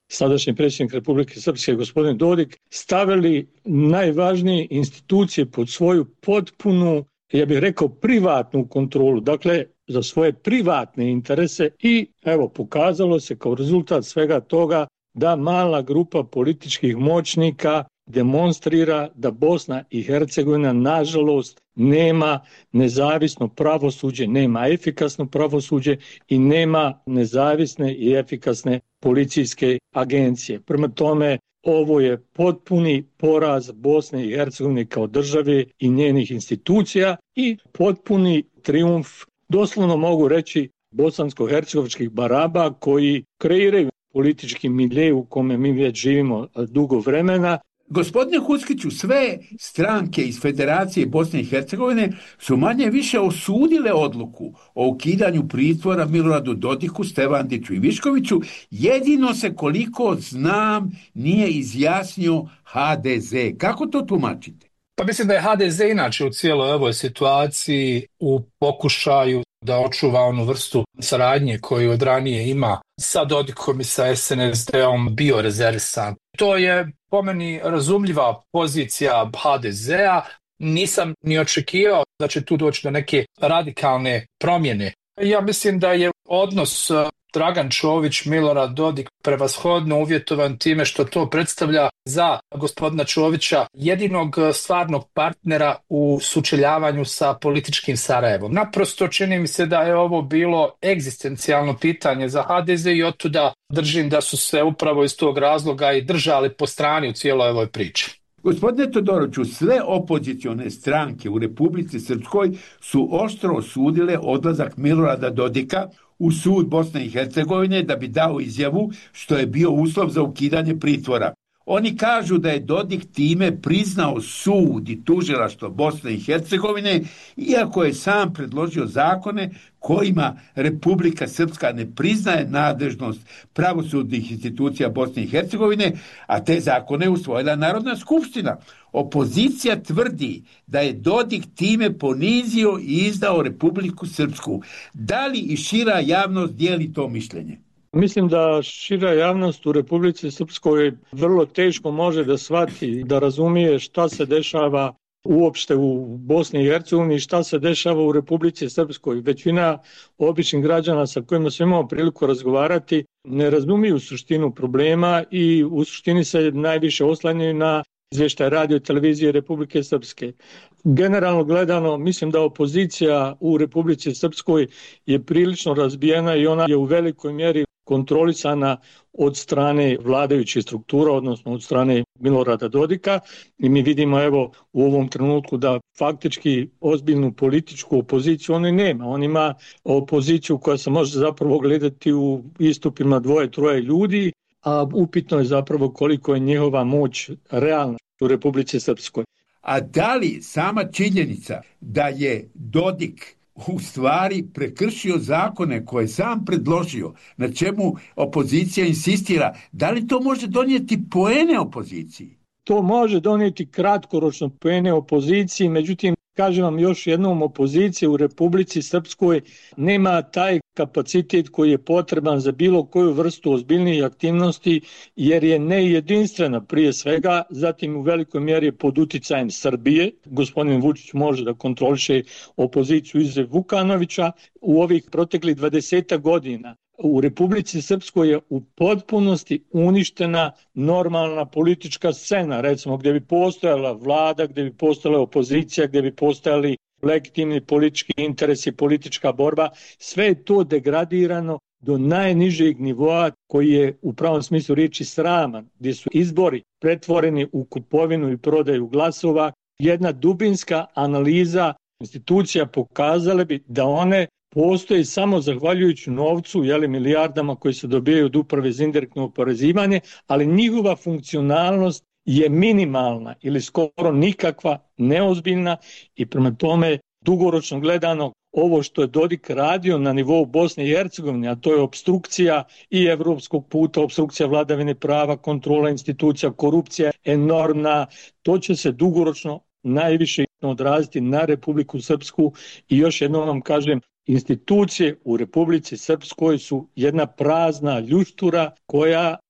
sadašnji predsjednik Republike Srpske gospodin Dodik, stavili najvažnije institucije pod svoju potpunu, ja bih rekao, privatnu kontrolu, dakle za svoje privatne interese i evo pokazalo se kao rezultat svega toga da mala grupa političkih moćnika demonstrira da Bosna i Hercegovina nažalost nema nezavisno pravosuđe, nema efikasno pravosuđe i nema nezavisne i efikasne policijske agencije. Prema tome, ovo je potpuni poraz Bosne i Hercegovine kao države i njenih institucija i potpuni trijumf, doslovno mogu reći, bosansko-hercegovačkih baraba koji kreiraju politički milje u kome mi već živimo dugo vremena. Gospodine Huckiću, sve stranke iz Federacije Bosne i Hercegovine su manje više osudile odluku o ukidanju pritvora Miloradu Dodiku, Stevandiću i Viškoviću. Jedino se, koliko znam, nije izjasnio HDZ. Kako to tumačite? Pa mislim da je HDZ inače u cijeloj ovoj situaciji u pokušaju da očuva onu vrstu saradnje koju od ranije ima sa Dodikom i sa SNSD-om bio rezervisan. To je po meni razumljiva pozicija HDZ-a. Nisam ni očekivao da će tu doći do neke radikalne promjene. Ja mislim da je odnos Dragan Čović, Milorad Dodik prevashodno uvjetovan time što to predstavlja za gospodina Čovića jedinog stvarnog partnera u sučeljavanju sa političkim Sarajevom. Naprosto čini mi se da je ovo bilo egzistencijalno pitanje za HDZ i otuda držim da su se upravo iz tog razloga i držali po strani u cijeloj ovoj priči. Gospodine Todoroviću, sve opozicione stranke u Republici Srpskoj su oštro osudile odlazak Milorada Dodika u sud Bosne i Hercegovine da bi dao izjavu što je bio uslov za ukidanje pritvora. Oni kažu da je Dodik time priznao sud i tužilaštvo Bosne i Hercegovine, iako je sam predložio zakone kojima Republika Srpska ne priznaje nadležnost pravosudnih institucija Bosne i Hercegovine, a te zakone je usvojila Narodna skupština. Opozicija tvrdi da je Dodik time ponizio i izdao Republiku Srpsku. Da li i šira javnost dijeli to mišljenje? Mislim da šira javnost u Republici Srpskoj vrlo teško može da shvati, da razumije šta se dešava uopšte u Bosni i Hercegovini i šta se dešava u Republici Srpskoj. Većina običnih građana sa kojima sam imao priliku razgovarati ne razumiju suštinu problema i u suštini se najviše oslanjaju na izvještaj radio i televizije Republike Srpske. Generalno gledano, mislim da opozicija u Republici Srpskoj je prilično razbijena i ona je u velikoj mjeri kontrolisana od strane vladajućih struktura, odnosno od strane Milorada Dodika. I mi vidimo evo u ovom trenutku da faktički ozbiljnu političku opoziciju on nema. On ima opoziciju koja se može zapravo gledati u istupima 2-3 ljudi, a upitno je zapravo koliko je njihova moć realna u Republici Srpskoj. A da li sama činjenica da je Dodik u stvari prekršio zakone koje sam predložio, na čemu opozicija insistira, da li to može donijeti poene opoziciji? To može donijeti kratkoročno poene opoziciji, međutim, kažem vam još jednom, opozicija u Republici Srpskoj nema taj kapacitet koji je potreban za bilo koju vrstu ozbiljnije aktivnosti, jer je nejedinstvena prije svega, zatim u velikoj mjeri pod uticajem Srbije. Gospodin Vučić može da kontroliše opoziciju izuzev Vukanovića. U ovih proteklih 20 godina u Republici Srpskoj je u potpunosti uništena normalna politička scena, recimo gdje bi postojala vlada, gdje bi postojala opozicija, gdje bi postojali legitimni politički interesi, politička borba. Sve je to degradirano do najnižeg nivoa koji je u pravom smislu riječi sraman, gdje su izbori pretvoreni u kupovinu i prodaju glasova. Jedna dubinska analiza institucija pokazale bi da one postoji samo zahvaljujući novcu, milijardama koji se dobijaju od uprave za indirektno oporezivanje, ali njihova funkcionalnost je minimalna ili skoro nikakva, neozbiljna i prema tome dugoročno gledano ovo što je Dodik radio na nivou Bosne i Hercegovine, a to je opstrukcija i evropskog puta, opstrukcija vladavine prava, kontrola institucija, korupcija enormna, to će se dugoročno najviše odraziti na Republiku Srpsku i još jednom vam kažem, institucije u Republici Srpskoj su jedna prazna ljuštura koja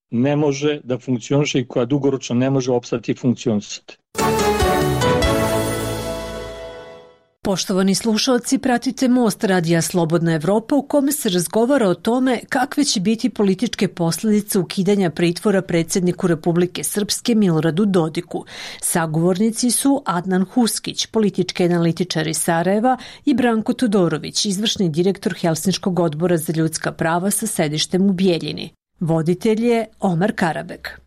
ne može da funkcioniše i koja dugoročno ne može opstati i funkcionisati. Poštovani slušalci, pratite Most Radija Slobodna Evropa u kome se razgovara o tome kakve će biti političke posljedice ukidanja pritvora predsjedniku Republike Srpske Miloradu Dodiku. Sagovornici su Adnan Huskić, politički analitičar iz Sarajeva, i Branko Todorović, izvršni direktor Helsinškog odbora za ljudska prava sa sedištem u Bijeljini. Voditelj je Omar Karabek.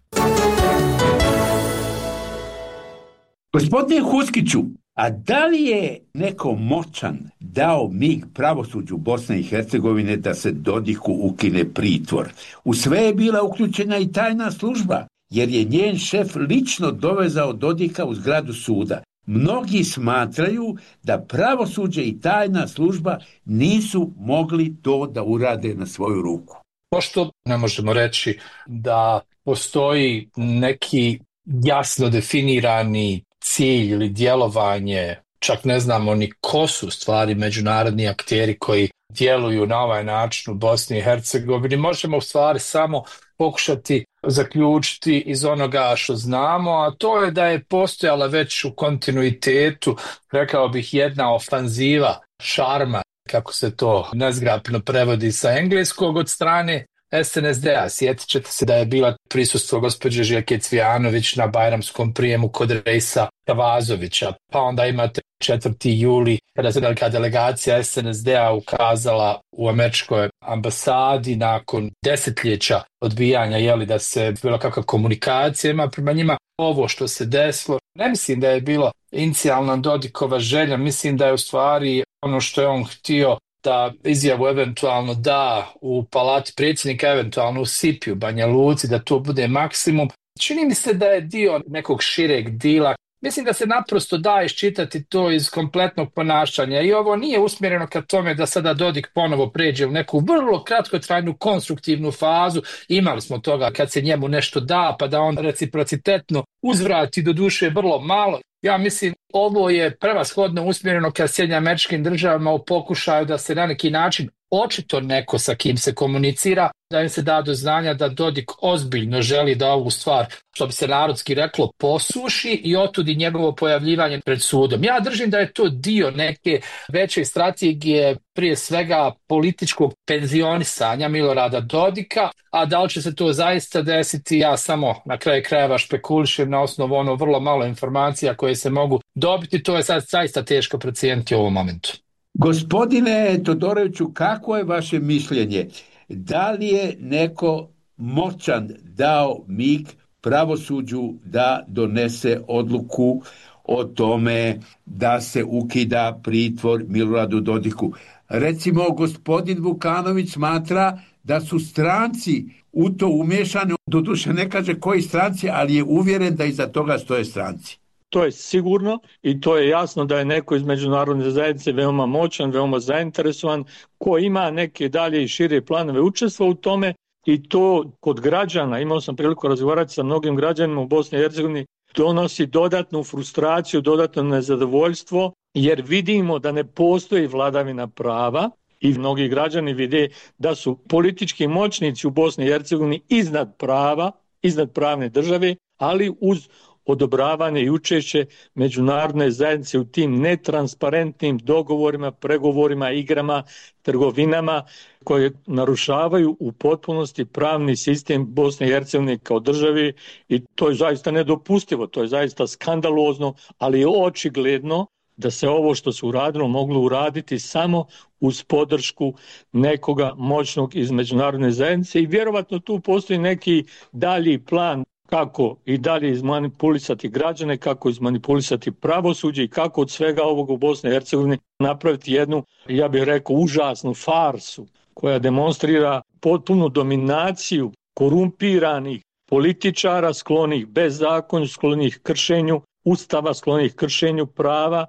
Gospodine Huskiću, a da li je neko moćan dao mig pravosuđu Bosne i Hercegovine da se Dodiku ukine pritvor? U sve je bila uključena i tajna služba, jer je njen šef lično dovezao Dodika u zgradu suda. Mnogi smatraju da pravosuđe i tajna služba nisu mogli to da urade na svoju ruku. Pošto ne možemo reći da postoji neki jasno definirani cilj ili djelovanje, čak ne znamo ni ko su stvari međunarodni akteri koji djeluju na ovaj način u Bosni i Hercegovini, možemo u stvari samo pokušati zaključiti iz onoga što znamo, a to je da je postojala već u kontinuitetu, rekao bih, jedna ofanziva šarma, kako se to nezgrapno prevodi sa engleskog, od strane SNSD-a. Sjetit ćete se da je bila prisustvo gospođe Željke Cvijanović na bajramskom prijemu kod Rejsa Kavazovića. Pa onda imate 4. juli kada se velika delegacija SNSD-a ukazala u američkoj ambasadi nakon desetljeća odbijanja da se bilo kakva komunikacija ima prema njima. Ovo što se desilo, ne mislim da je bilo inicijalna Dodikova želja, mislim da je u stvari ono što je on htio da izjavu eventualno da u palati predsjednika, eventualno u Sipiju, Banja Luci, da to bude maksimum. Čini mi se da je dio nekog šireg dila. Mislim da se naprosto da iščitati to iz kompletnog ponašanja i ovo nije usmjereno ka tome da sada Dodik ponovo pređe u neku vrlo kratkotrajnu konstruktivnu fazu. Imali smo toga kad se njemu nešto da, pa da on reciprocitetno uzvrati, do duše vrlo malo. Ja mislim ovo je prevashodno usmjereno ka Sjedinjenim Američkim Državama u pokušaju da se na neki način očito neko sa kim se komunicira, da im se da do znanja da Dodik ozbiljno želi da ovu stvar, što bi se narodski reklo, posuši i otudi njegovo pojavljivanje pred sudom. Ja držim da je to dio neke veće strategije, prije svega političkog penzionisanja Milorada Dodika, a da li će se to zaista desiti, ja samo na kraju krajeva špekulišem na osnovu ono vrlo malo informacija koje se mogu dobiti, to je sad zaista teško procijeniti u ovom momentu. Gospodine Todoroviću, kako je vaše mišljenje? Da li je neko moćan dao mig pravosuđu da donese odluku o tome da se ukida pritvor Miloradu Dodiku? Recimo, gospodin Vukanović smatra da su stranci u to umješani, doduše ne kaže koji stranci, ali je uvjeren da iza toga stoje stranci. To je sigurno i to je jasno da je neko iz međunarodne zajednice veoma moćan, veoma zainteresovan, ko ima neke dalje i šire planove učestva u tome i to kod građana, imao sam priliku razgovarati sa mnogim građanima u Bosni i Hercegovini, donosi dodatnu frustraciju, dodatno nezadovoljstvo, jer vidimo da ne postoji vladavina prava i mnogi građani vide da su politički moćnici u Bosni i Hercegovini iznad prava, iznad pravne države, ali uz odobravanje i učešće međunarodne zajednice u tim netransparentnim dogovorima, pregovorima, igrama, trgovinama koje narušavaju u potpunosti pravni sistem Bosne i Hercegovine kao državi i to je zaista nedopustivo, to je zaista skandalozno, ali je očigledno da se ovo što se uradilo moglo uraditi samo uz podršku nekoga moćnog iz međunarodne zajednice i vjerovatno tu postoji neki dalji plan kako i dalje izmanipulisati građane, kako izmanipulisati pravosuđe i kako od svega ovog u Bosni i Hercegovini napraviti jednu, ja bih rekao, užasnu farsu koja demonstrira potpunu dominaciju korumpiranih političara sklonih bezakonju, sklonih kršenju Ustava, sklonih kršenju prava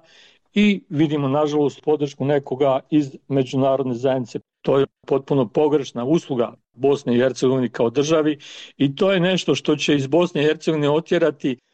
i vidimo nažalost podršku nekoga iz međunarodne zajednice. To je potpuno pogrešna usluga Bosne i Hercegovine kao državi i to je nešto što će iz Bosne i Hercegovine otjerati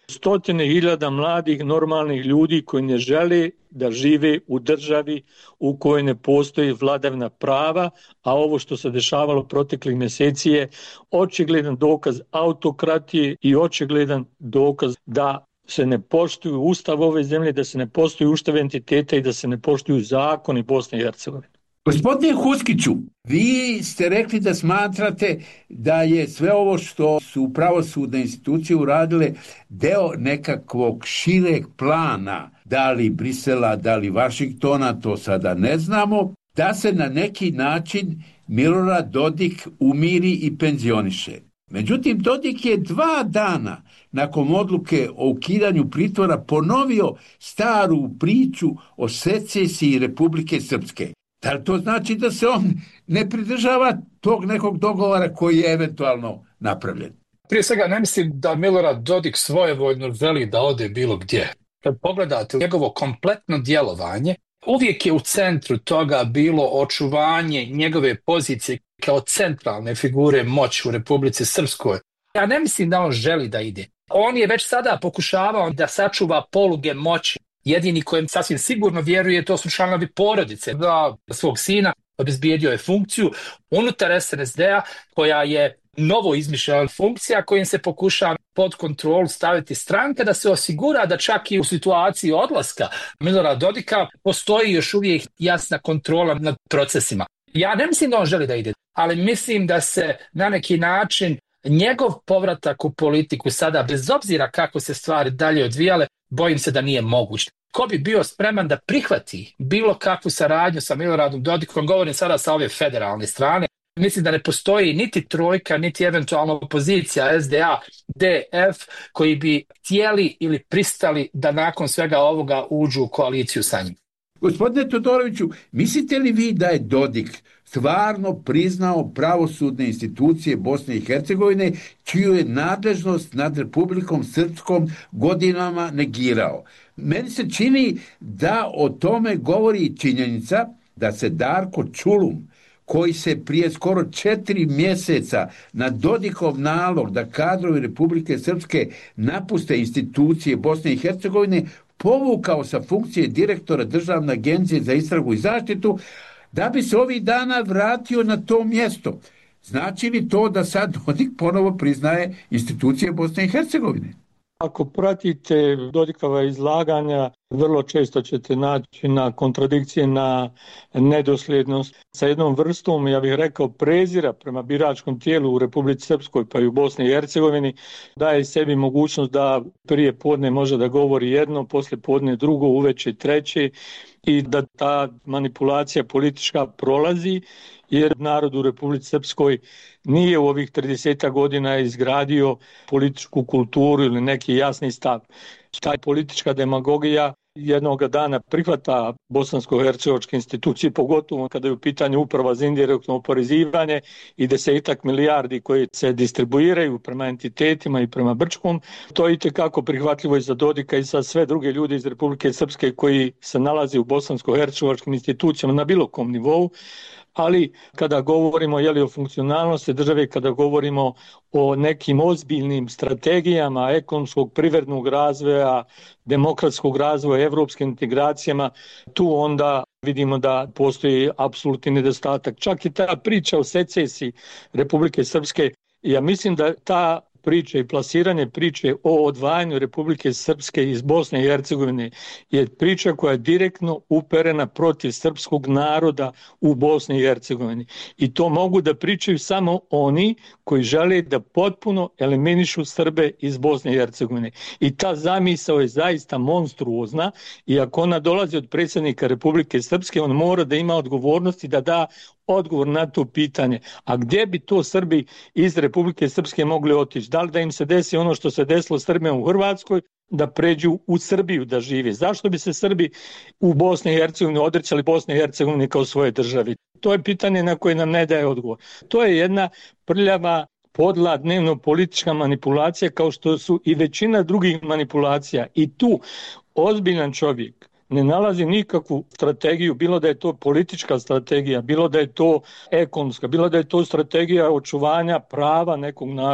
stotine hiljada mladih normalnih ljudi koji ne žele da žive u državi u kojoj ne postoji vladavina prava, a ovo što se dešavalo proteklih mjeseci je očigledan dokaz autokratije i očigledan dokaz da se ne poštuju ustav ove zemlje, da se ne poštuju ustav entiteta i da se ne poštuju zakoni Bosne i Hercegovine. Gospodine Huskiću, vi ste rekli da smatrate da je sve ovo što su pravosudne institucije uradile deo nekakvog šireg plana, da li Brisela, da li Vašingtona, to sada ne znamo, da se na neki način Milorad Dodik umiri i penzioniše. Međutim, Dodik je 2 dana nakon odluke o ukidanju pritvora ponovio staru priču o secesiji Republike Srpske. Da li to znači da se on ne pridržava tog nekog dogovora koji je eventualno napravljen? Prije svega ne mislim da Milorad Dodik svojevoljno želi da ode bilo gdje. Kad pogledate njegovo kompletno djelovanje, uvijek je u centru toga bilo očuvanje njegove pozicije kao centralne figure moći u Republici Srpskoj. Ja ne mislim da on želi da ide. On je već sada pokušavao da sačuva poluge moći. Jedini kojem sasvim sigurno vjeruje to su članovi porodice. Za svog sina obezbijedio je funkciju unutar SNSD-a koja je novo izmišljena funkcija kojim se pokušava pod kontrolu staviti stranka da se osigura da čak i u situaciji odlaska Milorada Dodika postoji još uvijek jasna kontrola nad procesima. Ja ne mislim da on želi da ide, ali mislim da se na neki način njegov povratak u politiku sada, bez obzira kako se stvari dalje odvijale, bojim se da nije moguć. Ko bi bio spreman da prihvati bilo kakvu saradnju sa Miloradom Dodikom, govorim sada sa ove federalne strane, mislim da ne postoji niti trojka, niti eventualno opozicija SDA, DF, koji bi htjeli ili pristali da nakon svega ovoga uđu u koaliciju sa njim. Gospodine Todoroviću, mislite li vi da je Dodik stvarno priznao pravosudne institucije Bosne i Hercegovine, čiju je nadležnost nad Republikom Srpskom godinama negirao? Meni se čini da o tome govori činjenica da se Darko Čulum, koji se prije skoro 4 mjeseca na Dodikov nalog da kadrovi Republike Srpske napuste institucije Bosne i Hercegovine, povukao sa funkcije direktora Državne agencije za istragu i zaštitu, da bi se ovih dana vratio na to mjesto. Znači li to da sad Dodik ponovo priznaje institucije Bosne i Hercegovine? Ako pratite Dodikova izlaganja, vrlo često ćete naći na kontradikcije, na nedosljednost sa jednom vrstom, ja bih rekao, prezira prema biračkom tijelu u Republici Srpskoj pa i u Bosni i Hercegovini, daje sebi mogućnost da prije podne može da govori jedno, poslije podne drugo, uveče treće i da ta manipulacija politička prolazi, jer narod u Republici Srpskoj nije u ovih 30 godina izgradio političku kulturu ili neki jasni stav. Ta politička demagogija jednoga dana prihvata bosansko-hercegovačke institucije, pogotovo kada je u pitanju uprava za indirektno oporezivanje i 10 milijardi koje se distribuiraju prema entitetima i prema Brčkom. To je itekako prihvatljivo i za Dodika i za sve druge ljude iz Republike Srpske koji se nalaze u bosansko-hercegovačkim institucijama na bilo kom nivou. Ali kada govorimo o funkcionalnosti države, kada govorimo o nekim ozbiljnim strategijama ekonomskog, privrednog razvoja, demokratskog razvoja, evropskim integracijama, tu onda vidimo da postoji apsolutni nedostatak. Čak i ta priča o secesiji Republike Srpske, ja mislim da ta priča i plasiranje priče o odvajanju Republike Srpske iz Bosne i Hercegovine je priča koja je direktno uperena protiv srpskog naroda u Bosni i Hercegovini. I to mogu da pričaju samo oni koji žele da potpuno eliminišu Srbe iz Bosne i Hercegovine. I ta zamisao je zaista monstruozna i ako ona dolazi od predsjednika Republike Srpske, on mora da ima odgovornosti da da odgovor na to pitanje. A gdje bi to Srbi iz Republike Srpske mogli otići? Da li da im se desi ono što se desilo Srbima u Hrvatskoj, da pređu u Srbiju da žive? Zašto bi se Srbi u Bosni i Hercegovini odrećali Bosne i Hercegovine kao svoje državi? To je pitanje na koje nam ne daje odgovor. To je jedna prljava, podla, dnevno politička manipulacija kao što su i većina drugih manipulacija. I tu ozbiljan čovjek ne nalazi nikakvu strategiju, bilo da je to politička strategija, bilo da je to ekonomska, bilo da je to strategija očuvanja prava nekog naroda.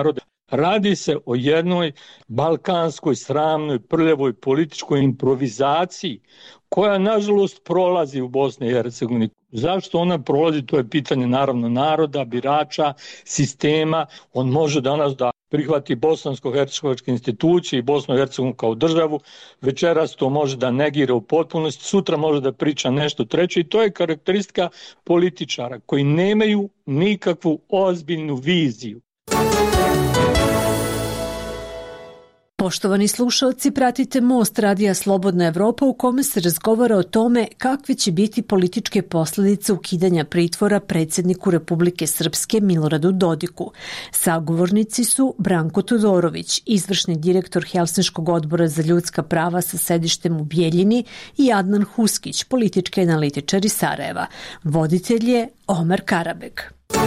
Radi se o jednoj balkanskoj, sramnoj, prljavoj političkoj improvizaciji koja nažalost prolazi u Bosni i Hercegovini. Zašto ona prolazi, to je pitanje naravno naroda, birača, sistema. On može danas da prihvati bosansko-hercegovačke institucije i Bosnu i Hercegovinu kao državu, večeras to može da negira u potpunosti, sutra može da priča nešto treće i to je karakteristika političara koji nemaju nikakvu ozbiljnu viziju. Poštovani slušalci, pratite Most Radija Slobodna Evropa u kome se razgovara o tome kakve će biti političke posljedice ukidanja pritvora predsjedniku Republike Srpske Miloradu Dodiku. Sagovornici su Branko Todorović, izvršni direktor Helsinškog odbora za ljudska prava sa sedištem u Bijeljini i Adnan Huskić, politički analitičar iz Sarajeva. Voditelj je Omer Karabek.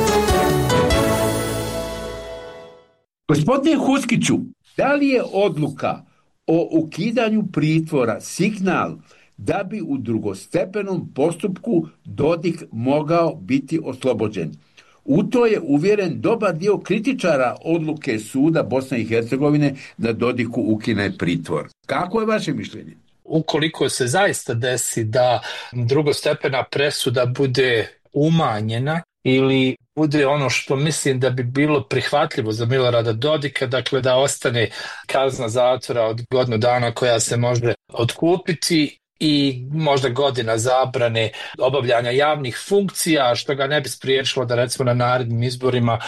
Gospodine Huskiću, da li je odluka o ukidanju pritvora signal da bi u drugostepenom postupku Dodik mogao biti oslobođen? U to je uvjeren dobar dio kritičara odluke suda Bosne i Hercegovine da Dodiku ukine pritvor. Kako je vaše mišljenje? Ukoliko se zaista desi da drugostepena presuda bude umanjena ili bude ono što mislim da bi bilo prihvatljivo za Milorada Dodika, dakle da ostane kazna zatvora od godinu dana koja se može otkupiti i možda godina zabrane obavljanja javnih funkcija, što ga ne bi spriječilo da recimo na narednim izborima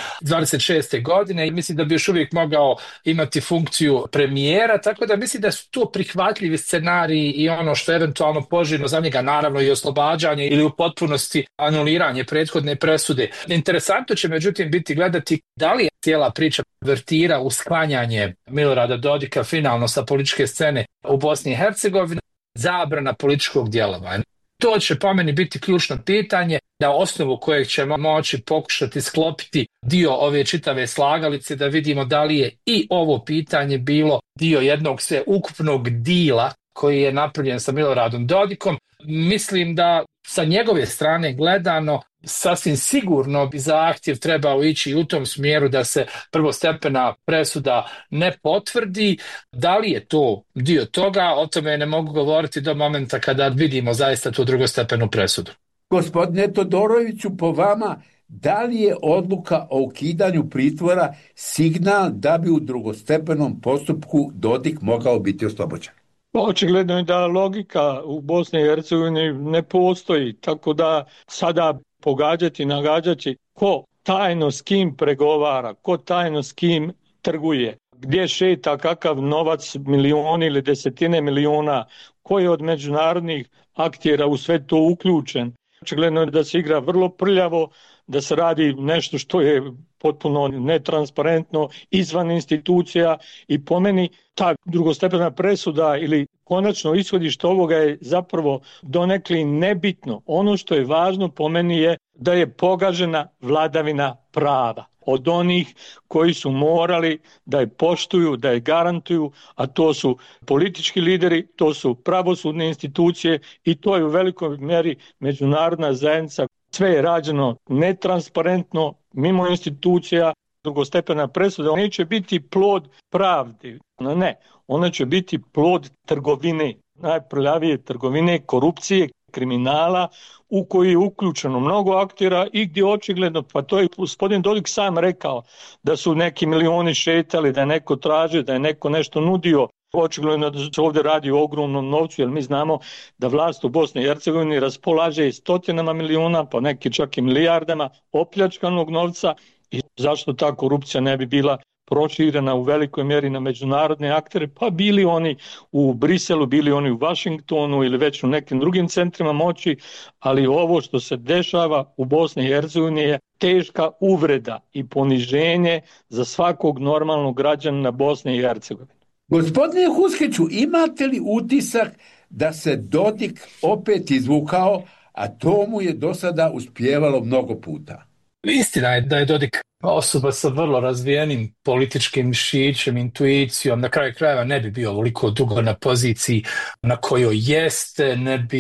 26. godine i mislim da bi još uvijek mogao imati funkciju premijera, tako da mislim da su to prihvatljivi scenariji i ono što je eventualno poželjno za njega, naravno i oslobađanje ili u potpunosti anuliranje prethodne presude. Interesantno će međutim biti gledati da li je cijela priča vertira u sklanjanje Milorada Dodika finalno sa političke scene u Bosni i Hercegovini, zabrana političkog djelovanja. To će po meni biti ključno pitanje na osnovu kojeg ćemo moći pokušati sklopiti dio ove čitave slagalice da vidimo da li je i ovo pitanje bilo dio jednog sveukupnog dila koji je napravljen sa Miloradom Dodikom. Mislim da sa njegove strane gledano sasvim sigurno bi zahtjev trebao ići u tom smjeru da se prvostepena presuda ne potvrdi. Da li je to dio toga, o tome ne mogu govoriti do momenta kada vidimo zaista tu drugostepenu presudu. Gospodine Todoroviću, po vama, da li je odluka o ukidanju pritvora signal da bi u drugostepenom postupku Dodik mogao biti oslobođen? Očigledno je da logika u Bosni i Hercegovini ne postoji, tako da sada pogađati, nagađati ko tajno s kim pregovara, ko tajno s kim trguje, gdje šeta kakav novac, milioni ili desetine miliona, ko je od međunarodnih aktera u sve to uključen. Očigledno je da se igra vrlo prljavo, da se radi nešto što je potpuno netransparentno, izvan institucija i po meni ta drugostepena presuda ili konačno ishodište ovoga je zapravo donekli nebitno. Ono što je važno po meni je da je pogažena vladavina prava od onih koji su morali da je poštuju, da je garantuju, a to su politički lideri, to su pravosudne institucije i to je u velikoj mjeri međunarodna zajednica. Sve je rađeno netransparentno, mimo institucija. Drugostepena presuda neće biti plod pravde, ne, ona će biti plod trgovine, najprljavije trgovine, korupcije, kriminala u koji je uključeno mnogo aktera i gdje očigledno, pa to je gospodin Dodik sam rekao, da su neki milioni šetali, da je neko tražio, da je neko nešto nudio. Očigledno da se ovdje radi o ogromnom novcu, jer mi znamo da vlast u Bosni i Hercegovini raspolaže stotinama miliona, pa neki čak i milijardama opljačkanog novca i zašto ta korupcija ne bi bila proširena u velikoj mjeri na međunarodne aktere, pa bili oni u Briselu, bili oni u Vašingtonu ili već u nekim drugim centrima moći, ali ovo što se dešava u Bosni i Hercegovini je teška uvreda i poniženje za svakog normalnog građanina Bosne i Hercegovine. Gospodine Huskiću, imate li utisak da se Dodik opet izvukao, a to mu je do sada uspijevalo mnogo puta? Istina je da je Dodik osoba sa vrlo razvijenim političkim mišićem, intuicijom, na kraju krajeva ne bi bio ovoliko dugo na poziciji na kojoj jeste, ne bi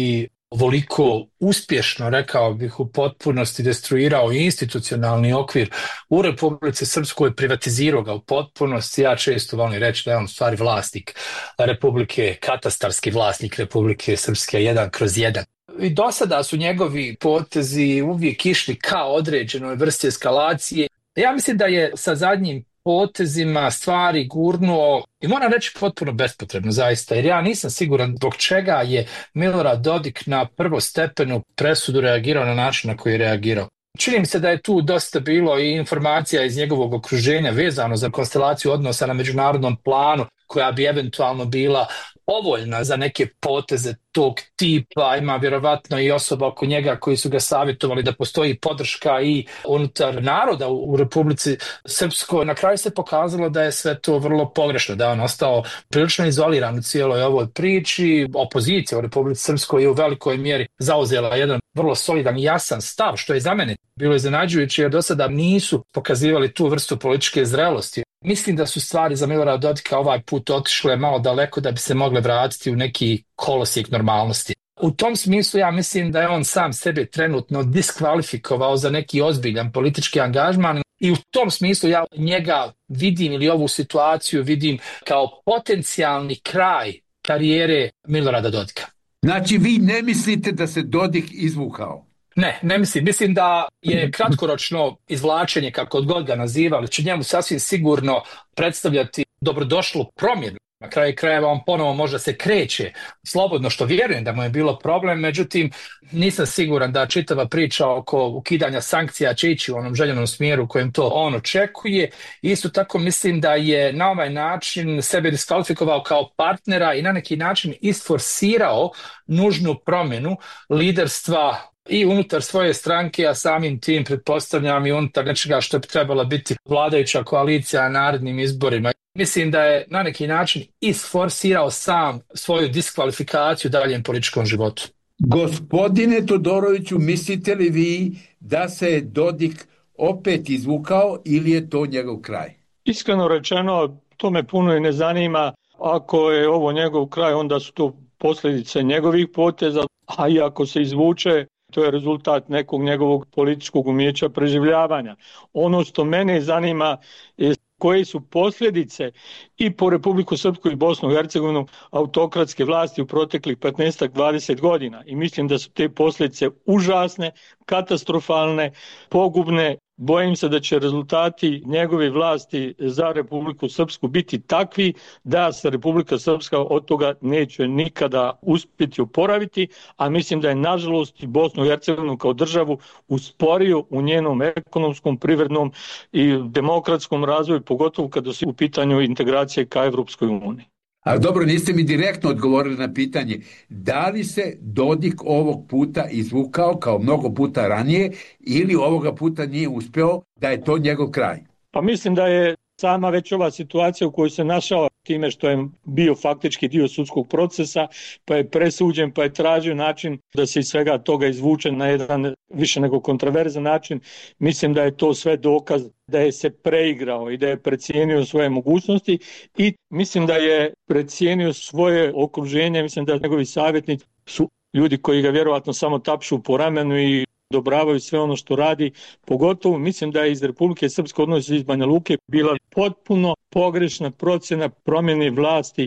ovoliko uspješno, rekao bih, u potpunosti destruirao institucionalni okvir u Republici Srpskoj, privatizirao ga u potpunosti. Ja često volim reći da je on stvari vlasnik Republike, katastarski vlasnik Republike Srpske 1/1. I do sada su njegovi potezi uvijek išli ka određenoj vrsti eskalacije. Ja mislim da je sa zadnjim potezima stvari gurnuo, i moram reći potpuno bespotrebno zaista, jer ja nisam siguran zbog čega je Milorad Dodik na prvostepenu presudu reagirao na način na koji je reagirao. Čini mi se da je tu dosta bilo i informacija iz njegovog okruženja vezano za konstelaciju odnosa na međunarodnom planu, koja bi eventualno bila povoljna za neke poteze tog tipa. Ima vjerovatno i osoba oko njega koji su ga savjetovali da postoji podrška i unutar naroda u Republici Srpskoj. Na kraju se pokazalo da je sve to vrlo pogrešno, da je on ostao prilično izoliran u cijeloj ovoj priči. Opozicija u Republici Srpskoj je u velikoj mjeri zauzela jedan vrlo solidan i jasan stav, što je za mene bilo iznenađujuće, jer do sada nisu pokazivali tu vrstu političke zrelosti. Mislim da su stvari za Milorada Dodika ovaj put otišle malo daleko da bi se mogle vratiti u neki kolosijek normalnosti. U tom smislu ja mislim da je on sam sebe trenutno diskvalifikovao za neki ozbiljan politički angažman i u tom smislu ja njega vidim, ili ovu situaciju vidim kao potencijalni kraj karijere Milorada Dodika. Znači vi ne mislite da se Dodik izvukao? Ne mislim. Mislim da je kratkoročno izvlačenje, kako god ga nazivali, će njemu sasvim sigurno predstavljati dobrodošlu promjenu. Na kraju krajeva on ponovo možda se kreće slobodno, što vjerujem da mu je bilo problem, međutim nisam siguran da čitava priča oko ukidanja sankcija će ići u onom željenom smjeru kojem to on očekuje. Isto tako mislim da je na ovaj način sebe diskvalifikovao kao partnera i na neki način isforsirao nužnu promjenu liderstva i unutar svoje stranke, a samim tim pretpostavljam i unutar nečega što bi trebala biti vladajuća koalicija na narednim izborima. Mislim da je na neki način isforsirao sam svoju diskvalifikaciju u daljem političkom životu. Gospodine Todoroviću, mislite li vi da se Dodik opet izvukao ili je to njegov kraj? Iskreno rečeno, to me puno i ne zanima. Ako je ovo njegov kraj, onda su to posljedice njegovih poteza, a i ako se izvuče, to je rezultat nekog njegovog političkog umijeća preživljavanja. Ono što mene zanima je koje su posljedice i po Republiku Srpsku i Bosnu i Hercegovinu autokratske vlasti u proteklih 15-20 godina. I mislim da su te posljedice užasne, katastrofalne, pogubne. Bojim se da će rezultati njegove vlasti za Republiku Srpsku biti takvi da se Republika Srpska od toga neće nikada uspjeti oporaviti, a mislim da je nažalost i Bosnu i Hercegovinu kao državu usporio u njenom ekonomskom, privrednom i demokratskom razvoju, pogotovo kada su u pitanju integracije ka Evropskoj uniji. Ali dobro, niste mi direktno odgovorili na pitanje da li se Dodik ovog puta izvukao kao mnogo puta ranije ili ovoga puta nije uspeo, da je to njegov kraj? Pa mislim da je sama već ova situacija u kojoj se našao time što je bio faktički dio sudskog procesa, pa je presuđen, pa je tražio način da se iz svega toga izvuče na jedan više nego kontroverzan način. Mislim da je to sve dokaz da je se preigrao i da je precijenio svoje mogućnosti i mislim da je precijenio svoje okruženje. Mislim da njegovi savjetnici su ljudi koji ga vjerovatno samo tapšu po ramenu i odobravaju sve ono što radi. Pogotovo mislim da je iz Republike Srpske, odnosno iz Banja Luke, bila potpuno pogrešna procjena promjene vlasti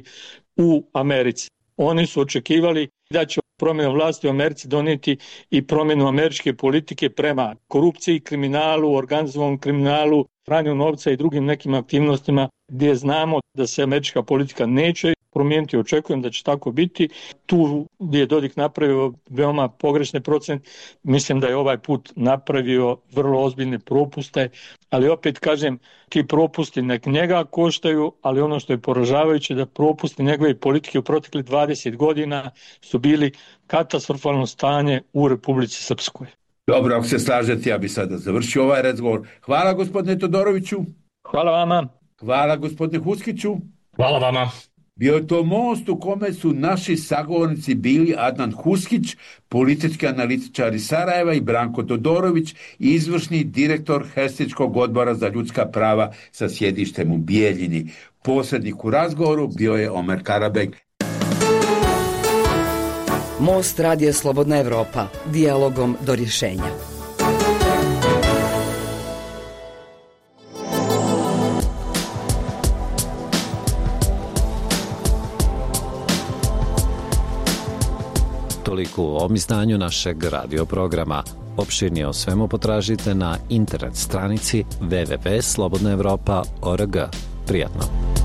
u Americi. Oni su očekivali da će promjena vlasti u Americi donijeti i promjenu američke politike prema korupciji, kriminalu, organizovanom kriminalu, pranju novca i drugim nekim aktivnostima gdje znamo da se američka politika neće promijeniti. Očekujem da će tako biti. Tu gdje je Dodik napravio veoma pogrešne procjene, mislim da je ovaj put napravio vrlo ozbiljne propuste, ali opet kažem, ti propusti nek njega koštaju, ali ono što je poražavajuće da propusti njegove politike u proteklih 20 godina su bili katastrofalno stanje u Republici Srpskoj. Dobro, ako se slažete, ja bi sada završio ovaj razgovor. Hvala gospodine Todoroviću. Hvala vama. Hvala gospodine Huskiću. Hvala vama. Bio je to most u kome su naši sagovornici bili Adnan Huskić, politički analitičar iz Sarajeva, i Branko Todorović, izvršni direktor Helsinškog odbora za ljudska prava sa sjedištem u Bijeljini. Posrednik u razgovoru bio je Omer Karabek. Most Radija Slobodna Evropa. Dijalogom do rješenja. Toliko u ovom izdanju našeg radioprograma. Opširnije o svemu potražite na internet stranici www.slobodnaevropa.org. Prijatno!